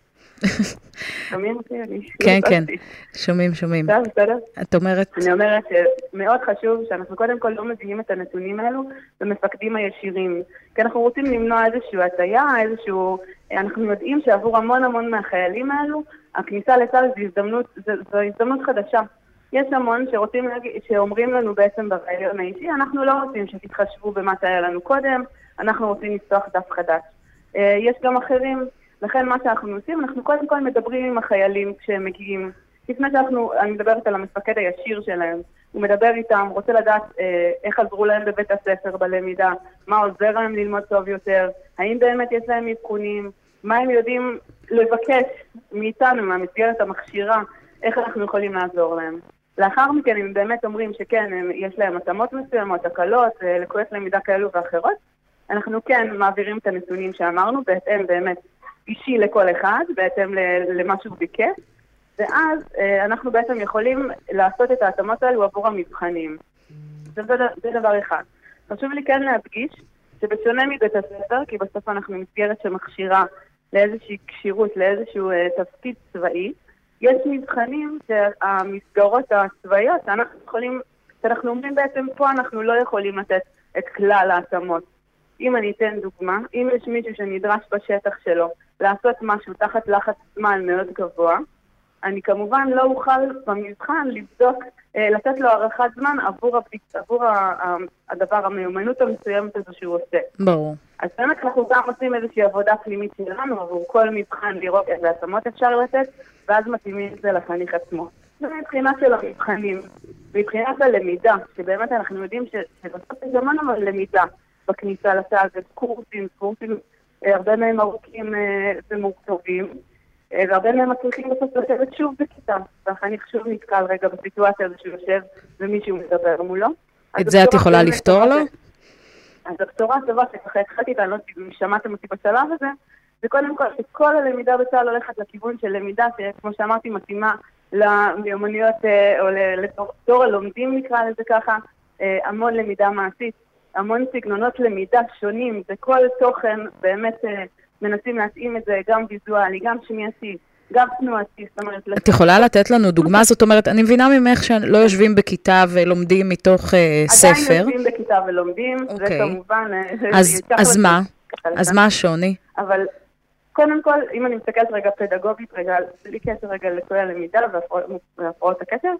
שומעים אותי? כן, כן, שומעים, שומעים. טוב, בסדר? את אומרת... אני אומרת שמאוד חשוב שאנחנו קודם כל לא מביאים את הנתונים האלו במפקדים הישירים. כי אנחנו רוצים למנוע איזשהו הטיה, איזשהו... אנחנו יודעים שעבור המון המון מהחיילים האלו, הכניסה לצה"ל זו הזדמנות, זו הזדמנות חדשה. יש המון שרוצים להגיד, שאומרים לנו בעצם ברעיון האישי, אנחנו לא רוצים שתתחשבו במה שהיה לנו קודם, אנחנו רוצים לפתוח דף חדש. יש גם אחרים, לכן מה שאנחנו עושים, אנחנו קודם כל מדברים עם החיילים כשהם מגיעים. לפני שאנחנו, אני מדברת על המפקד הישיר שלהם, הוא מדבר איתם, רוצה לדעת אה, איך עזרו להם בבית הספר, בלמידה, מה עוזר להם ללמוד טוב יותר, האם באמת יש להם מבחונים, מה הם יודעים לבקש מאיתנו, מהמסגרת המכשירה, איך אנחנו יכולים לעזור להם. לאחר מכן, הם באמת אומרים שכן, יש להם התאמות מסוימות, הקלות, לקויות למידה כאלו ואחרות, אנחנו כן מעבירים את הנתונים שאמרנו, בהתאם באמת אישי לכל אחד, בהתאם למה שהוא ביקש, ואז אנחנו בעצם יכולים לעשות את ההתאמות האלו עבור המבחנים. זה, זה דבר אחד. חשוב לי כן להדגיש שבשונה מבית הספר, כי בסוף אנחנו מסגרת שמכשירה לאיזושהי קשירות, לאיזשהו תפקיד צבאי, יש מבחנים שהמסגרות הצבאיות, שאנחנו יכולים, שאנחנו אומרים בעצם פה אנחנו לא יכולים לתת את כלל ההתאמות. אם אני אתן דוגמה, אם יש מישהו שנדרש בשטח שלו לעשות משהו תחת לחץ זמן מאוד גבוה, אני כמובן לא אוכל במבחן לבדוק, לתת לו הערכת זמן עבור, הבדיק, עבור הדבר, המיומנות המסוימת הזו שהוא עושה. ברור. אז באמת אנחנו גם עושים איזושהי עבודה פנימית שלנו, עבור כל מבחן לראות איזה התאמות אפשר לתת, ואז מתאימים את זה לחניך עצמו. זה מבחינה של המבחנים, מבחינת הלמידה, שבאמת אנחנו יודעים שבסוף יש המון למידה בכניסה לתא, זה קורסים, קורסים, הרבה מהם ארוכים ומורכבים, והרבה מהם מצליחים בסוף לשבת שוב בכיתה, והחניך שוב נתקל רגע בסיטואציה הזו שהוא יושב ומישהו מדבר מולו. את זה את יכולה לפתור לו? אז הבשורה הטובה שככה התחלתי איתה, אני לא יודעת, שמעתם אותי בשלב הזה, זה קודם כל שכל הלמידה בצה"ל הולכת לכיוון של למידה, שכמו שאמרתי, מתאימה למיומנויות, או לתור הלומדים נקרא לזה ככה, המון למידה מעשית, המון סגנונות למידה שונים, וכל תוכן באמת מנסים להתאים את זה, גם ויזואלי, גם שמיעתי, גם תנועתי, זאת אומרת... את יכולה לתת לנו דוגמה? זאת אומרת, אני מבינה ממך שלא יושבים בכיתה ולומדים מתוך ספר. עדיין יושבים בכיתה ולומדים, זה כמובן... אז מה? אז מה השוני? אבל קודם כל, אם אני מסתכלת רגע פדגוגית, רגע, בלי קשר רגע לקויי הלמידה והפרעות הקשר,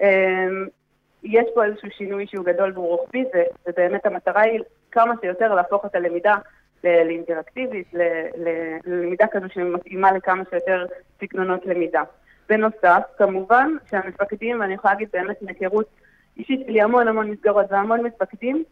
יש פה איזשהו שינוי שהוא גדול ורוחבי, ובאמת המטרה היא כמה שיותר להפוך את הלמידה לאינטראקטיבית, ללמידה כזו שמתאימה לכמה שיותר סגנונות למידה. בנוסף, כמובן שהמפקדים, ואני יכולה להגיד באמת מהיכרות אישית שלי המון המון מסגרות והמון מפקדים,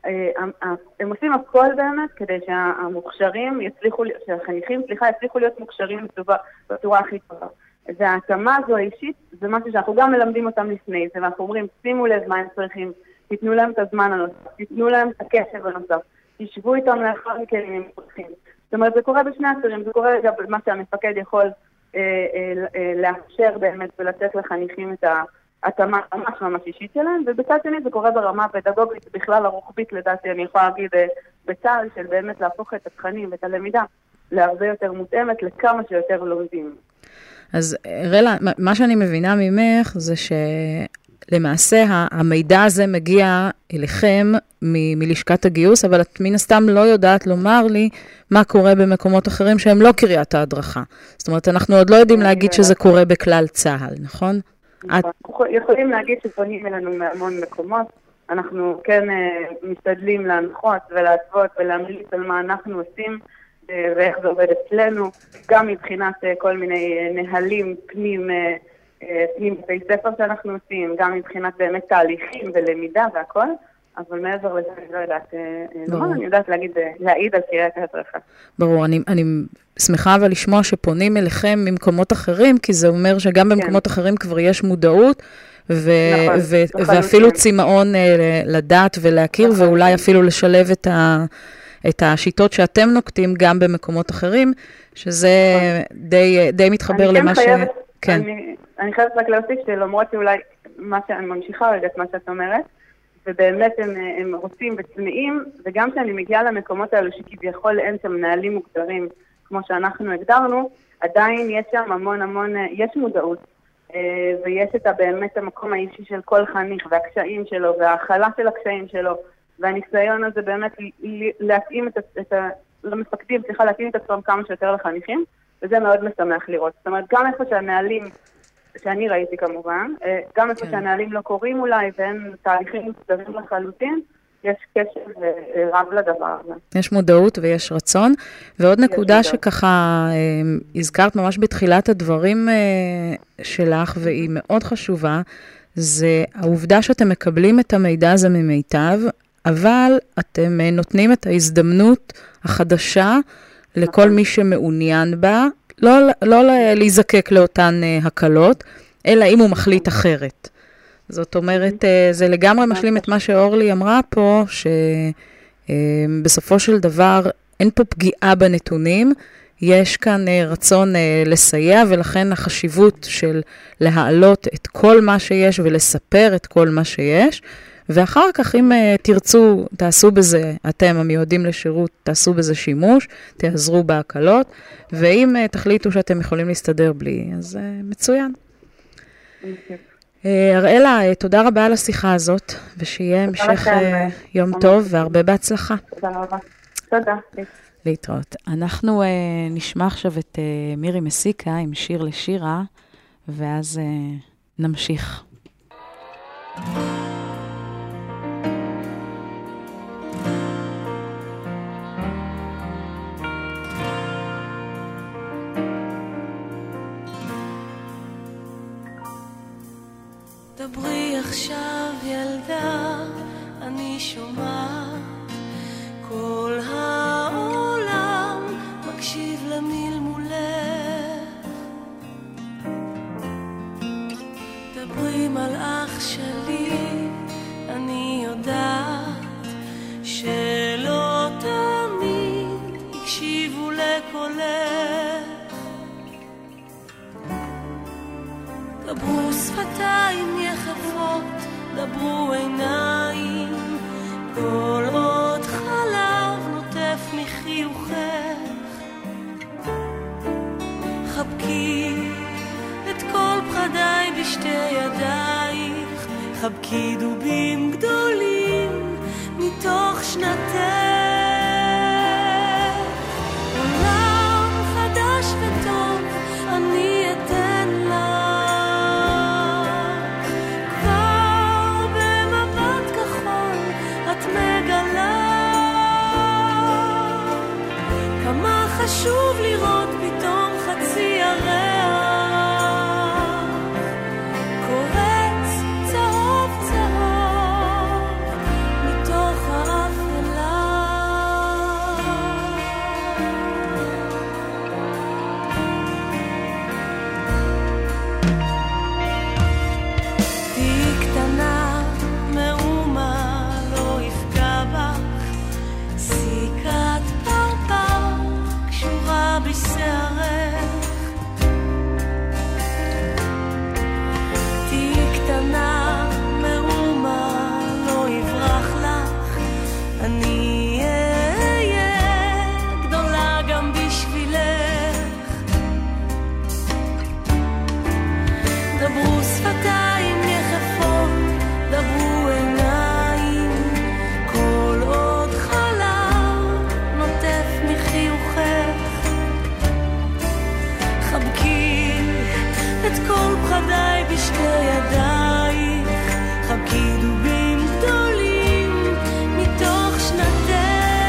הם עושים הכל באמת כדי שהמוכשרים יצליחו, שהחניכים, סליחה, יצליחו להיות מוכשרים בצורה הכי טובה. וההתאמה הזו האישית זה משהו שאנחנו גם מלמדים אותם לפני זה, ואנחנו אומרים, שימו לב מה הם צריכים, תיתנו להם את הזמן הנוסף, תיתנו להם את הקשב הנוסף, תשבו איתם לאחר מכן אם הם צריכים. זאת אומרת, זה קורה בשני הצירים, זה קורה גם מה שהמפקד יכול אה, אה, אה, לאפשר באמת ולתת לחניכים את ההתאמה ממש ממש אישית שלהם, ובצד שני זה קורה ברמה הפדגוגית, בכלל הרוחבית לדעתי, אני יכולה להגיד אה, בצה"ל של באמת להפוך את התכנים ואת הלמידה להרבה יותר מותאמת לכמה שיותר לומדים. אז רלה, מה שאני מבינה ממך זה שלמעשה המידע הזה מגיע אליכם מ- מלשכת הגיוס, אבל את מן הסתם לא יודעת לומר לי מה קורה במקומות אחרים שהם לא קריית ההדרכה. זאת אומרת, אנחנו עוד לא יודעים להגיד שזה קורה בכלל צה"ל, נכון? אנחנו יכולים להגיד שפונים אלינו מהמון מקומות, אנחנו כן משתדלים להנחות ולהתוות ולהמליץ על מה אנחנו עושים, ואיך זה עובד אצלנו, גם מבחינת כל מיני נהלים פנים, פנים בתי ספר שאנחנו עושים, גם מבחינת באמת תהליכים ולמידה והכל, אבל מעבר לזה אני לא יודעת, לא, אני יודעת להגיד, להעיד על קריית ההדרכה. ברור, אני, אני שמחה אבל לשמוע שפונים אליכם ממקומות אחרים, כי זה אומר שגם במקומות כן. אחרים כבר יש מודעות, ו- נכון, ו- נכון, ואפילו צמאון לדעת ולהכיר, נכון, ואולי אפילו לשלב את ה... את השיטות שאתם נוקטים גם במקומות אחרים, שזה די, די מתחבר למה ש... חייבת, כן. אני, אני חייבת רק להוסיף שלמרות שאולי מה שאני ממשיכה רגע את מה שאת אומרת, ובאמת הם, הם רוצים וצמאים, וגם שאני מגיעה למקומות האלו שכביכול אין שם מנהלים מוגדרים, כמו שאנחנו הגדרנו, עדיין יש שם המון המון, יש מודעות, ויש את באמת המקום האישי של כל חניך, והקשיים שלו, וההכלה של הקשיים שלו, והניסיון הזה באמת להתאים את, את ה... למפקדים, צריכה להתאים את עצמם כמה שיותר לחניכים, וזה מאוד משמח לראות. זאת אומרת, גם איפה שהנהלים, שאני ראיתי כמובן, גם איפה כן. שהנהלים לא קוראים אולי, ואין תהליכים מסודרים לחלוטין, יש קשב רב לדבר הזה. יש מודעות ויש רצון, ועוד נקודה שככה הזכרת ממש בתחילת הדברים שלך, והיא מאוד חשובה, זה העובדה שאתם מקבלים את המידע הזה ממיטב, אבל אתם נותנים את ההזדמנות החדשה לכל מי שמעוניין בה, לא, לא להיזקק לאותן הקלות, אלא אם הוא מחליט אחרת. זאת אומרת, זה לגמרי משלים את מה שאורלי אמרה פה, שבסופו של דבר אין פה פגיעה בנתונים, יש כאן רצון לסייע, ולכן החשיבות של להעלות את כל מה שיש ולספר את כל מה שיש, ואחר כך אם תרצו, תעשו בזה, אתם המיועדים לשירות, תעשו בזה שימוש, תעזרו בהקלות, ואם תחליטו שאתם יכולים להסתדר בלי, אז מצוין. אראלה, תודה רבה על השיחה הזאת, ושיהיה המשך יום טוב והרבה בהצלחה. תודה רבה. תודה. להתראות. אנחנו נשמע עכשיו את מירי מסיקה עם שיר לשירה, ואז נמשיך. דברי עכשיו ילדה, אני שומעת כל העולם מקשיב למלמולך. דברי מלאך שלי, אני יודעת שלא תמיד הקשיבו לקולך. דברו שפתיים יחפות, דברו עיניים, כל עוד חלב נוטף מחיוכך. חבקי את כל פחדיי בשתי ידייך, חבקי דובים גדולים מתוך שנתך. עולם חדש וטוב אני אתן לך, חשוב לראות פתאום חצי ירח קורץ צהוב צהוב מתוך האפלה. תהי קטנה מאומה לא יפגע בך, סיכת קשורה בשערך. תהי קטנה מאומה לא יברח לך, אני אהיה גדולה גם בשבילך. דברו שפתיים יחפות, דברו עיניים, כל עוד חלב נוטף מחיוכך. חבקי את כל פחדיי בשתי ידייך, חבקי דובים גדולים מתוך שנתך.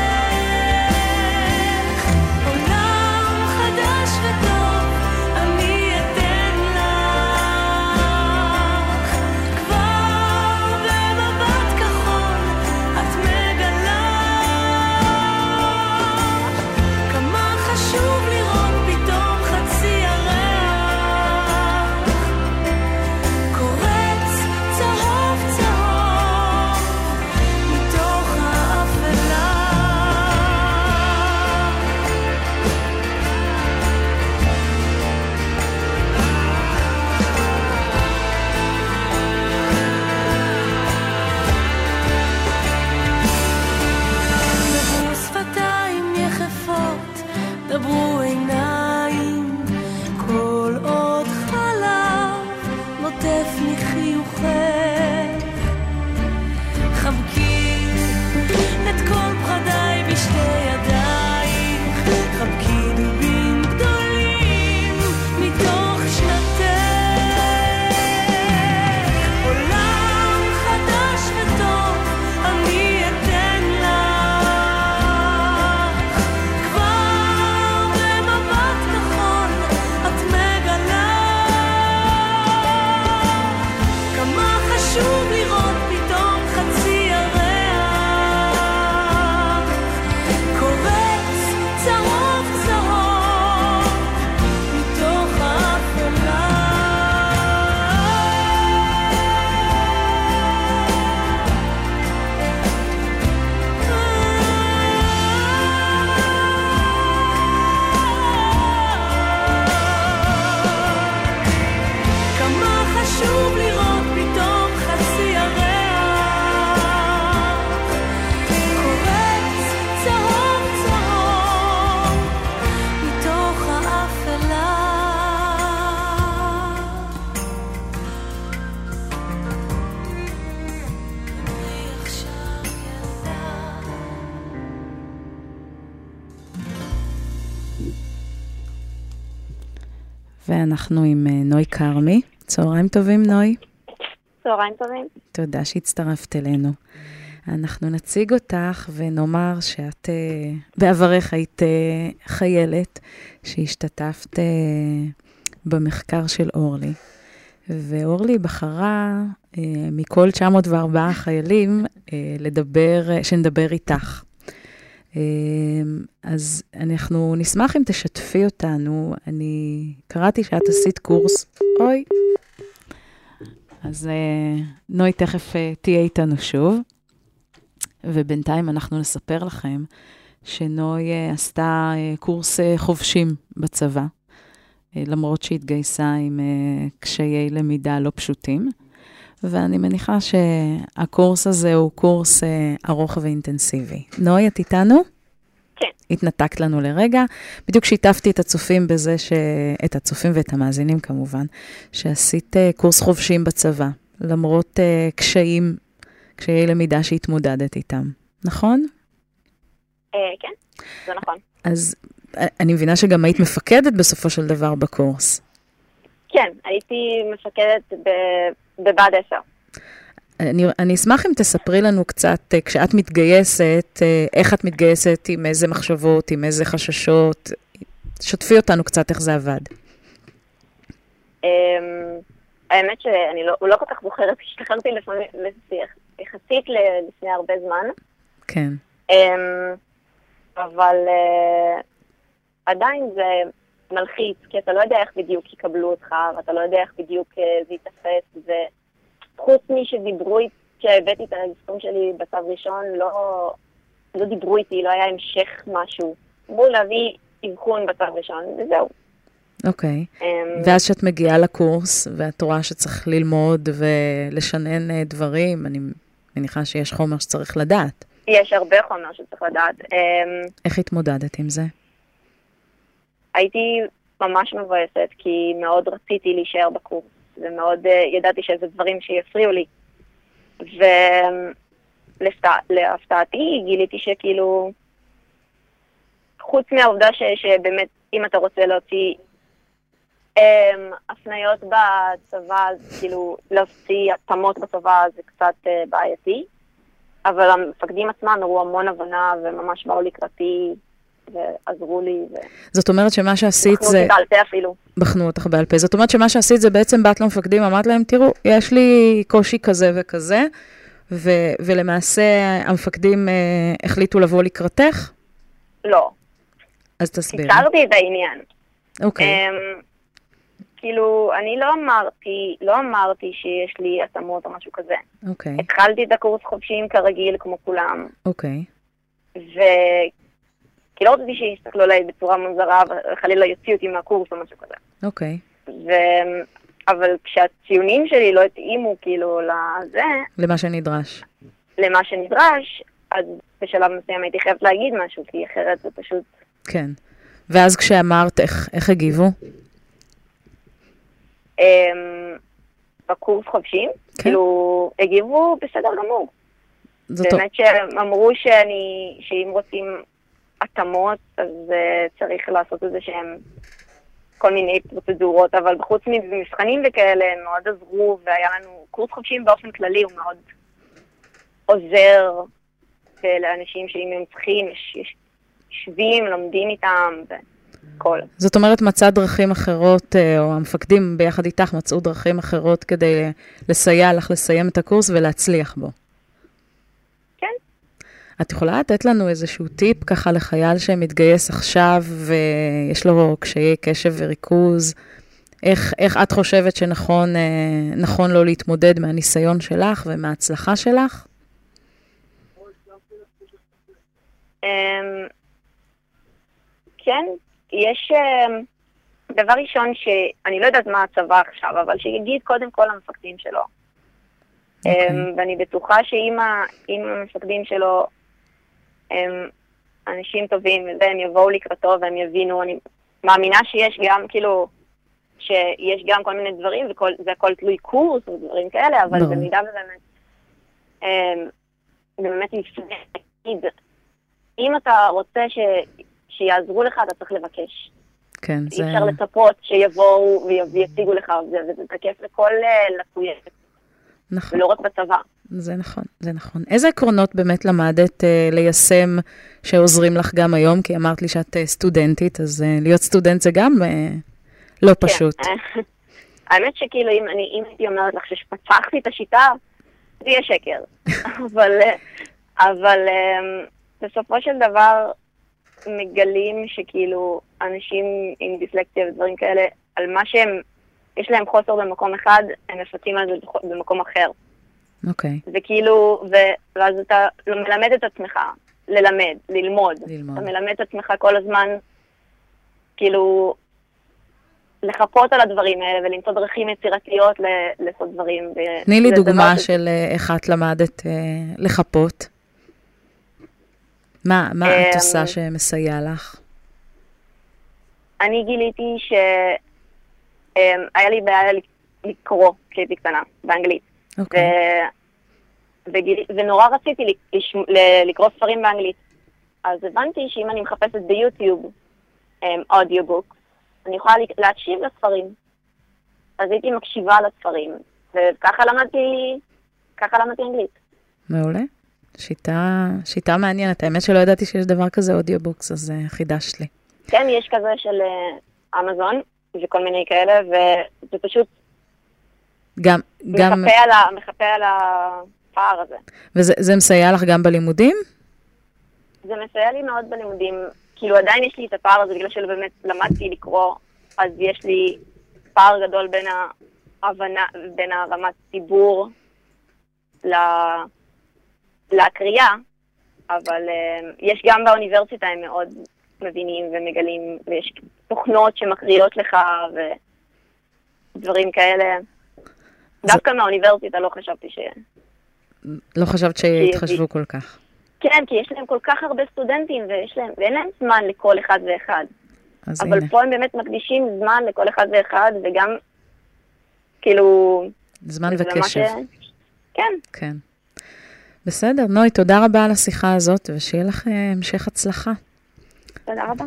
עולם חדש וטוב אני אתן לך, כבר במבט כחול את מגלה כמה חשוב לראות פתאום חצי ירח קורץ ואנחנו עם נוי קרמי. צהריים טובים, נוי. צהריים טובים. תודה שהצטרפת אלינו. אנחנו נציג אותך ונאמר שאת בעברך היית חיילת שהשתתפת במחקר של אורלי. ואורלי בחרה מכל תשע מאות וארבע חיילים לדבר, שנדבר איתך. אז אנחנו נשמח אם תשתפי אותנו. אני קראתי שאת עשית קורס. אוי. אז נוי תכף תהיה איתנו שוב. ובינתיים אנחנו נספר לכם שנוי עשתה קורס חובשים בצבא, למרות שהתגייסה עם קשיי למידה לא פשוטים. ואני מניחה שהקורס הזה הוא קורס ארוך ואינטנסיבי. נוי, את איתנו? כן. התנתקת לנו לרגע. בדיוק שיתפתי את הצופים בזה, ש... את הצופים ואת המאזינים כמובן, שעשית קורס חובשים בצבא, למרות קשיים, קשיי למידה שהתמודדת איתם. נכון? כן, זה נכון. אז אני מבינה שגם היית מפקדת בסופו של דבר בקורס. כן, הייתי מפקדת בבה"ד עשר. אני, אני אשמח אם תספרי לנו קצת, כשאת מתגייסת, איך את מתגייסת, עם איזה מחשבות, עם איזה חששות. שתפי אותנו קצת איך זה עבד. האמת שאני לא, לא כל כך זוכרת, השתחררתי לפעמים, יחסית לפני הרבה זמן. כן. אבל עדיין זה מלחיץ, כי אתה לא יודע איך בדיוק יקבלו אותך, ואתה לא יודע איך בדיוק זה יתפס, וחוץ מי שדיברו איתי, כשהבאתי את הגיסטון שלי בצו ראשון, לא, לא דיברו איתי, לא היה המשך משהו. אמרו להביא אבחון בצו ראשון, וזהו. אוקיי. Okay. ואז שאת מגיעה לקורס, ואת רואה שצריך ללמוד ולשנן דברים, אני מניחה שיש חומר שצריך לדעת. יש הרבה חומר שצריך לדעת. איך התמודדת עם זה? הייתי ממש מבואסת, כי מאוד רציתי להישאר בקורס, ומאוד ידעתי שזה דברים שיפריעו לי. ולהפתעתי גיליתי שכאילו, חוץ מהעובדה ש, שבאמת אם אתה רוצה להוציא um, הפניות בצבא, כאילו להוציא התאמות בצבא זה קצת uh, בעייתי, אבל המפקדים עצמם הראו המון הבנה וממש באו לקראתי ועזרו לי. ו... זאת אומרת שמה שעשית בחנו זה... בחנו אותי בעל פה אפילו. בחנו אותך בעל פה. זאת אומרת שמה שעשית זה בעצם באת למפקדים, אמרת להם, תראו, יש לי קושי כזה וכזה, ו... ולמעשה המפקדים uh, החליטו לבוא לקראתך? לא. אז תסביר. קיצרתי את העניין. אוקיי. Um, כאילו, אני לא אמרתי, לא אמרתי שיש לי התאמות או משהו כזה. אוקיי. התחלתי את הקורס חופשיים כרגיל, כמו כולם. אוקיי. וכי לא רציתי שיסתכלו עליי בצורה מוזרה, וחלילה יוציאו אותי מהקורס או משהו כזה. אוקיי. ו... אבל כשהציונים שלי לא התאימו, כאילו, לזה... למה שנדרש. למה שנדרש, אז בשלב מסוים הייתי חייבת להגיד משהו, כי אחרת זה פשוט... כן. ואז כשאמרת, איך, איך הגיבו? בקורס חובשים, כאילו, הגיבו בסדר גמור. באמת שהם אמרו שאני, שאם רוצים התאמות, אז צריך לעשות את זה שהם כל מיני פרוצדורות, אבל בחוץ מבחנים וכאלה, הם מאוד עזרו, והיה לנו קורס חובשים באופן כללי, הוא מאוד עוזר לאנשים שאם הם צריכים, יושבים, לומדים איתם, וכל. זאת אומרת, מצא דרכים אחרות, או המפקדים ביחד איתך מצאו דרכים אחרות כדי לסייע לך לסיים את הקורס ולהצליח בו. כן. את יכולה לתת לנו איזשהו טיפ ככה לחייל שמתגייס עכשיו ויש לו קשיי קשב וריכוז? איך, איך את חושבת שנכון נכון לו להתמודד מהניסיון שלך ומההצלחה שלך? כן, יש דבר ראשון שאני לא יודעת מה הצבא עכשיו, אבל שיגיד קודם כל המפקדים שלו. Okay. ואני בטוחה שאם המפקדים שלו הם אנשים טובים, והם יבואו לקראתו והם יבינו, אני מאמינה שיש גם כאילו, שיש גם כל מיני דברים, וזה הכל תלוי קורס ודברים כאלה, אבל במידה ובאמת, באמת לפני, אם אתה רוצה ש... שיעזרו לך, אתה צריך לבקש. כן, אי זה... אפשר לצפות שיבואו ויציגו לך, וזה תקף לכל לקויי. נכון. ולא רק בצבא. זה נכון, זה נכון. איזה עקרונות באמת למדת אה, ליישם שעוזרים לך גם היום? כי אמרת לי שאת אה, סטודנטית, אז אה, להיות סטודנט זה גם אה, לא כן. פשוט. האמת שכאילו, אם, אני, אם הייתי אומרת לך שפצחתי את השיטה, זה יהיה שקר. אבל, אבל אה, בסופו של דבר מגלים שכאילו אנשים עם דיסלקציה ודברים כאלה, על מה שהם, יש להם חוסר במקום אחד, הם מפצים על זה במקום אחר. אוקיי. וכאילו, ואז אתה מלמד את עצמך, ללמד, ללמוד. ללמוד. אתה מלמד את עצמך כל הזמן, כאילו, לחפות על הדברים האלה, ולמצוא דרכים יצירתיות לעשות דברים. תני לי דוגמה של איך את למדת לחפות. מה, מה את עושה שמסייע לך? אני גיליתי שהיה לי בעיה לקרוא כשהייתי קטנה, באנגלית. אוקיי. ונורא רציתי לקרוא ספרים באנגלית. אז הבנתי שאם אני מחפשת ביוטיוב אודיובוק, אני יכולה להקשיב לספרים. אז הייתי מקשיבה לספרים, וככה למדתי, ככה למדתי אנגלית. מעולה. שיטה, שיטה מעניינת. האמת שלא ידעתי שיש דבר כזה אודיובוקס, אז חידשת לי. כן, יש כזה של אמזון, וכל מיני כאלה, וזה פשוט גם, גם... מחפה על ה, מחפה על הפער הזה. וזה, זה מסייע לך גם בלימודים? זה מסייע לי מאוד בלימודים. כאילו עדיין יש לי את הפער הזה, בגלל שבאמת למדתי לקרוא, אז יש לי פער גדול בין ההבנה, בין הרמת ציבור לה, להקריאה, אבל uh, יש גם באוניברסיטה הם מאוד מבינים ומגלים, ויש תוכנות שמקריאות לך ודברים כאלה. דווקא מהאוניברסיטה לא חשבתי ש... לא חשבת שיתחשבו כל כך. כן, כי יש להם כל כך הרבה סטודנטים, ויש להם, ואין להם זמן לכל אחד ואחד. אבל הנה. פה הם באמת מקדישים זמן לכל אחד ואחד, וגם, כאילו... זמן וקשב. ש... כן. כן. בסדר, נוי, תודה רבה על השיחה הזאת, ושיהיה לך המשך הצלחה. תודה רבה.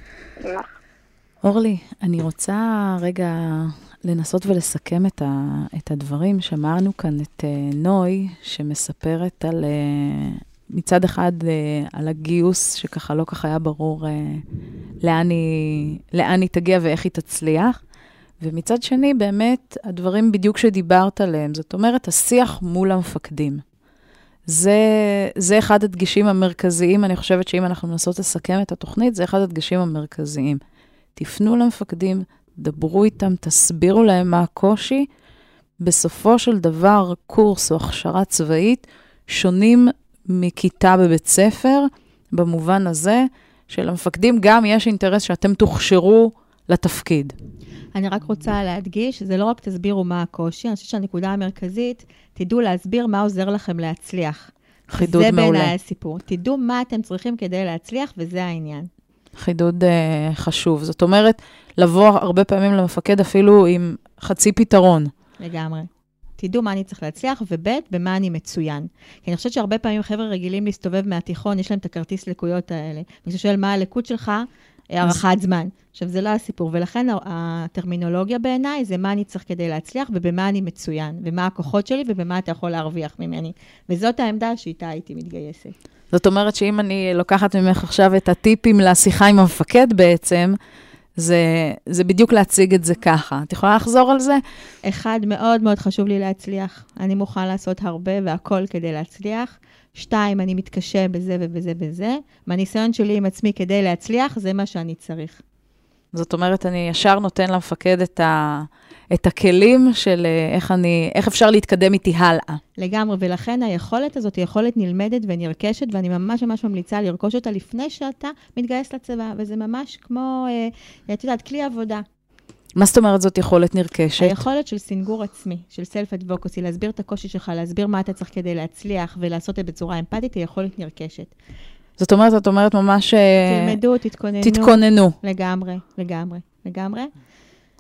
אורלי, אני רוצה רגע לנסות ולסכם את, ה, את הדברים. שמענו כאן את uh, נוי, שמספרת על... Uh, מצד אחד על הגיוס, שככה לא ככה היה ברור לאן היא, לאן היא תגיע ואיך היא תצליח, ומצד שני באמת הדברים בדיוק שדיברת עליהם, זאת אומרת השיח מול המפקדים. זה, זה אחד הדגשים המרכזיים, אני חושבת שאם אנחנו מנסות לסכם את התוכנית, זה אחד הדגשים המרכזיים. תפנו למפקדים, דברו איתם, תסבירו להם מה הקושי, בסופו של דבר קורס או הכשרה צבאית שונים מכיתה בבית ספר, במובן הזה שלמפקדים גם יש אינטרס שאתם תוכשרו לתפקיד. אני רק רוצה להדגיש, זה לא רק תסבירו מה הקושי, אני חושבת שהנקודה המרכזית, תדעו להסביר מה עוזר לכם להצליח. חידוד מעולה. זה בעיניי הסיפור. תדעו מה אתם צריכים כדי להצליח, וזה העניין. חידוד uh, חשוב. זאת אומרת, לבוא הרבה פעמים למפקד אפילו עם חצי פתרון. לגמרי. תדעו מה אני צריך להצליח, וב' במה אני מצוין. כי אני חושבת שהרבה פעמים חבר'ה רגילים להסתובב מהתיכון, יש להם את הכרטיס לקויות האלה. אני שואל מה הלקות שלך, הערכת זמן. עכשיו, זה לא הסיפור, ולכן הטרמינולוגיה בעיניי זה מה אני צריך כדי להצליח, ובמה אני מצוין, ומה הכוחות שלי, ובמה אתה יכול להרוויח ממני. וזאת העמדה שאיתה הייתי מתגייסת. זאת אומרת שאם אני לוקחת ממך עכשיו את הטיפים לשיחה עם המפקד בעצם, זה, זה בדיוק להציג את זה ככה. את יכולה לחזור על זה? אחד, מאוד מאוד חשוב לי להצליח. אני מוכן לעשות הרבה והכל כדי להצליח. שתיים, אני מתקשה בזה ובזה ובזה. מהניסיון שלי עם עצמי כדי להצליח, זה מה שאני צריך. זאת אומרת, אני ישר נותן למפקד את, ה, את הכלים של איך, אני, איך אפשר להתקדם איתי הלאה. לגמרי, ולכן היכולת הזאת היא יכולת נלמדת ונרכשת, ואני ממש ממש ממליצה לרכוש אותה לפני שאתה מתגייס לצבא, וזה ממש כמו, אה, את יודעת, כלי עבודה. מה זאת אומרת זאת יכולת נרכשת? היכולת של סינגור עצמי, של self-advocacy, להסביר את הקושי שלך, להסביר מה אתה צריך כדי להצליח, ולעשות את בצורה אמפתית, היא יכולת נרכשת. זאת אומרת, את אומרת ממש... תלמדו, תתכוננו. תתכוננו. לגמרי, לגמרי, לגמרי.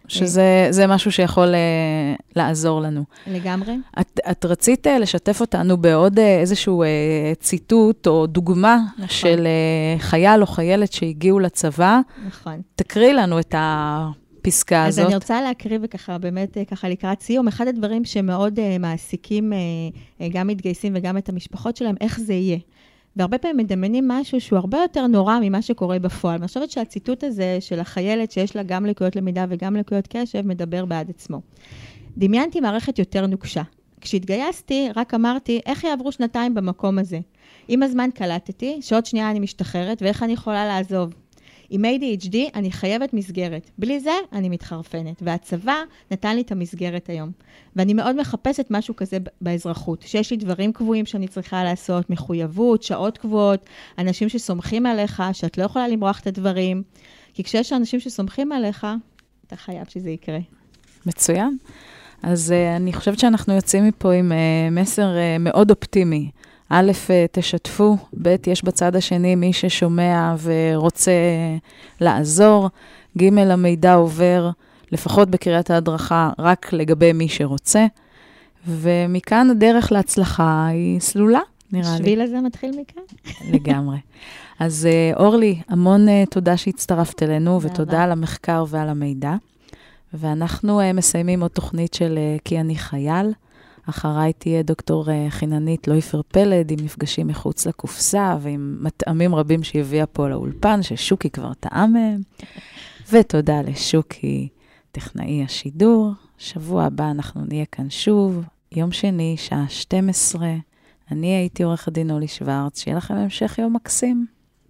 שזה זה משהו שיכול uh, לעזור לנו. לגמרי. את, את רצית uh, לשתף אותנו בעוד uh, איזשהו uh, ציטוט או דוגמה נכון. של uh, חייל או חיילת שהגיעו לצבא. נכון. תקריא לנו את הפסקה אז הזאת. אז אני רוצה להקריא וככה באמת ככה לקראת סיום. אחד הדברים שמאוד uh, מעסיקים uh, uh, גם מתגייסים וגם את המשפחות שלהם, איך זה יהיה. והרבה פעמים מדמיינים משהו שהוא הרבה יותר נורא ממה שקורה בפועל. אני חושבת שהציטוט הזה של החיילת שיש לה גם לקויות למידה וגם לקויות קשב מדבר בעד עצמו. דמיינתי מערכת יותר נוקשה. כשהתגייסתי רק אמרתי איך יעברו שנתיים במקום הזה. עם הזמן קלטתי שעוד שנייה אני משתחררת ואיך אני יכולה לעזוב. עם איי די אייץ' די אני חייבת מסגרת. בלי זה אני מתחרפנת. והצבא נתן לי את המסגרת היום. ואני מאוד מחפשת משהו כזה באזרחות. שיש לי דברים קבועים שאני צריכה לעשות, מחויבות, שעות קבועות, אנשים שסומכים עליך, שאת לא יכולה למרוח את הדברים. כי כשיש אנשים שסומכים עליך, אתה חייב שזה יקרה. מצוין. אז uh, אני חושבת שאנחנו יוצאים מפה עם uh, מסר uh, מאוד אופטימי. א', תשתפו, ב', יש בצד השני מי ששומע ורוצה לעזור, ג', המידע עובר, לפחות בקריאת ההדרכה, רק לגבי מי שרוצה, ומכאן הדרך להצלחה היא סלולה, נראה לי. שביל הזה מתחיל מכאן? לגמרי. אז אורלי, המון תודה שהצטרפת אלינו, ותודה על המחקר ועל המידע, ואנחנו מסיימים עוד תוכנית של כי אני חייל, אחריי תהיה דוקטור חיננית לויפר פלד, עם מפגשים מחוץ לקופסה, ועם מטעמים רבים שהביאה פה לאולפן, ששוקי כבר טעם מהם. ותודה לשוקי, טכנאי השידור. שבוע הבא אנחנו נהיה כאן שוב, יום שני, שעה שתים עשרה. אני הייתי עורך הדין אולי שוורץ, שיהיה לכם המשך יום מקסים.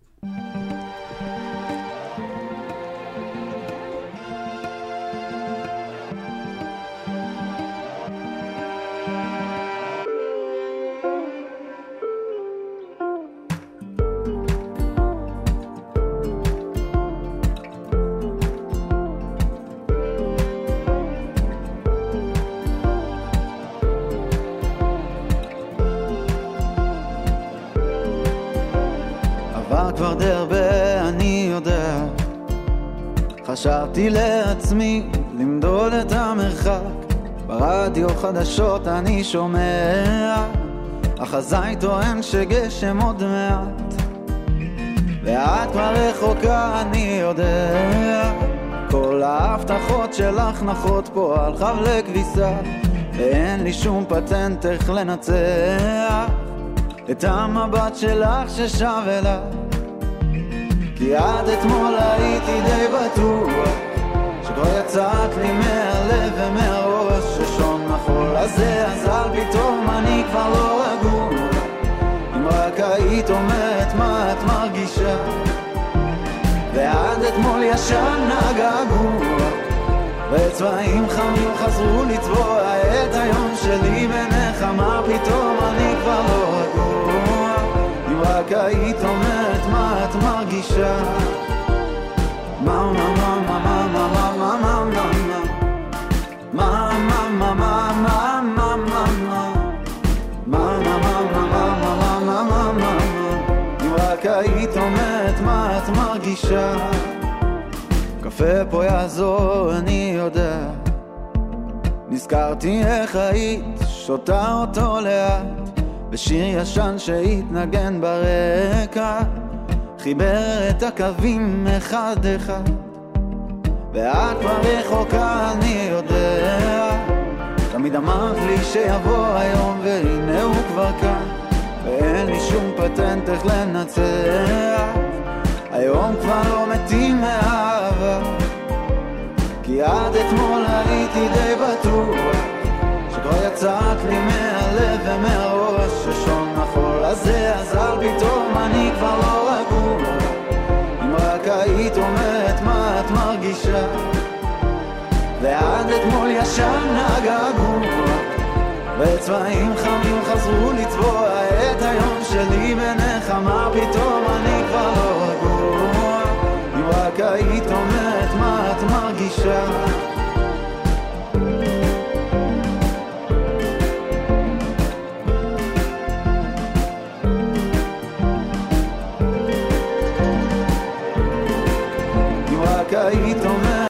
כבר די הרבה אני יודע, חשבתי לעצמי למדוד את המרחק, ברדיו חדשות אני שומע, החזאי טוען שגשם עוד מעט, ואת כבר רחוקה אני יודע, כל ההבטחות שלך נחות פה על חבלי כביסה, ואין לי שום פטנט איך לנצח את המבט שלך ששב אליי, כי עד אתמול הייתי די בטוח שכבר יצאת לי מהלב ומהראש, ששון החול הזה עזר פתאום אני כבר לא רגוע, אם רק היית אומרת מה את מרגישה, ועד אתמול ישן הגעגוע, וצבעים חמים חזרו לצבוע את היום שלי בנחמה, פתאום אני כבר לא רגוע, אם רק היית אומרת מה את מרגישה. מה מה מה מה מה מה מה מה מה מה מה מה מה מה מה מה מה, אם רק היית אומרת מה את מרגישה. קפה פה יעזור אני יודע, נזכרתי איך היית שותה אותו לאט, בשיר ישן שהתנגן ברקע, חיבר את הקווים אחד אחד, ואת כבר רחוקה אני יודע, תמיד אמרת לי שיבוא היום והנה הוא כבר כאן, ואין לי שום פטנט איך לנצח, היום כבר לא מתים מאהבה, כי עד אתמול הייתי די בטוח שכבר יצאת לי מהלב ומהראש, ששון החול הזה עזר פתאום אני כבר לא רגוע, אם רק היית אומרת מה את מרגישה, ועד אתמול ישן הגעגוע, וצבעים חמים חזרו לצבוע את היום שלי בנחמה, פתאום אני כבר לא רגוע, אם רק היית אומרת מה את מרגישה.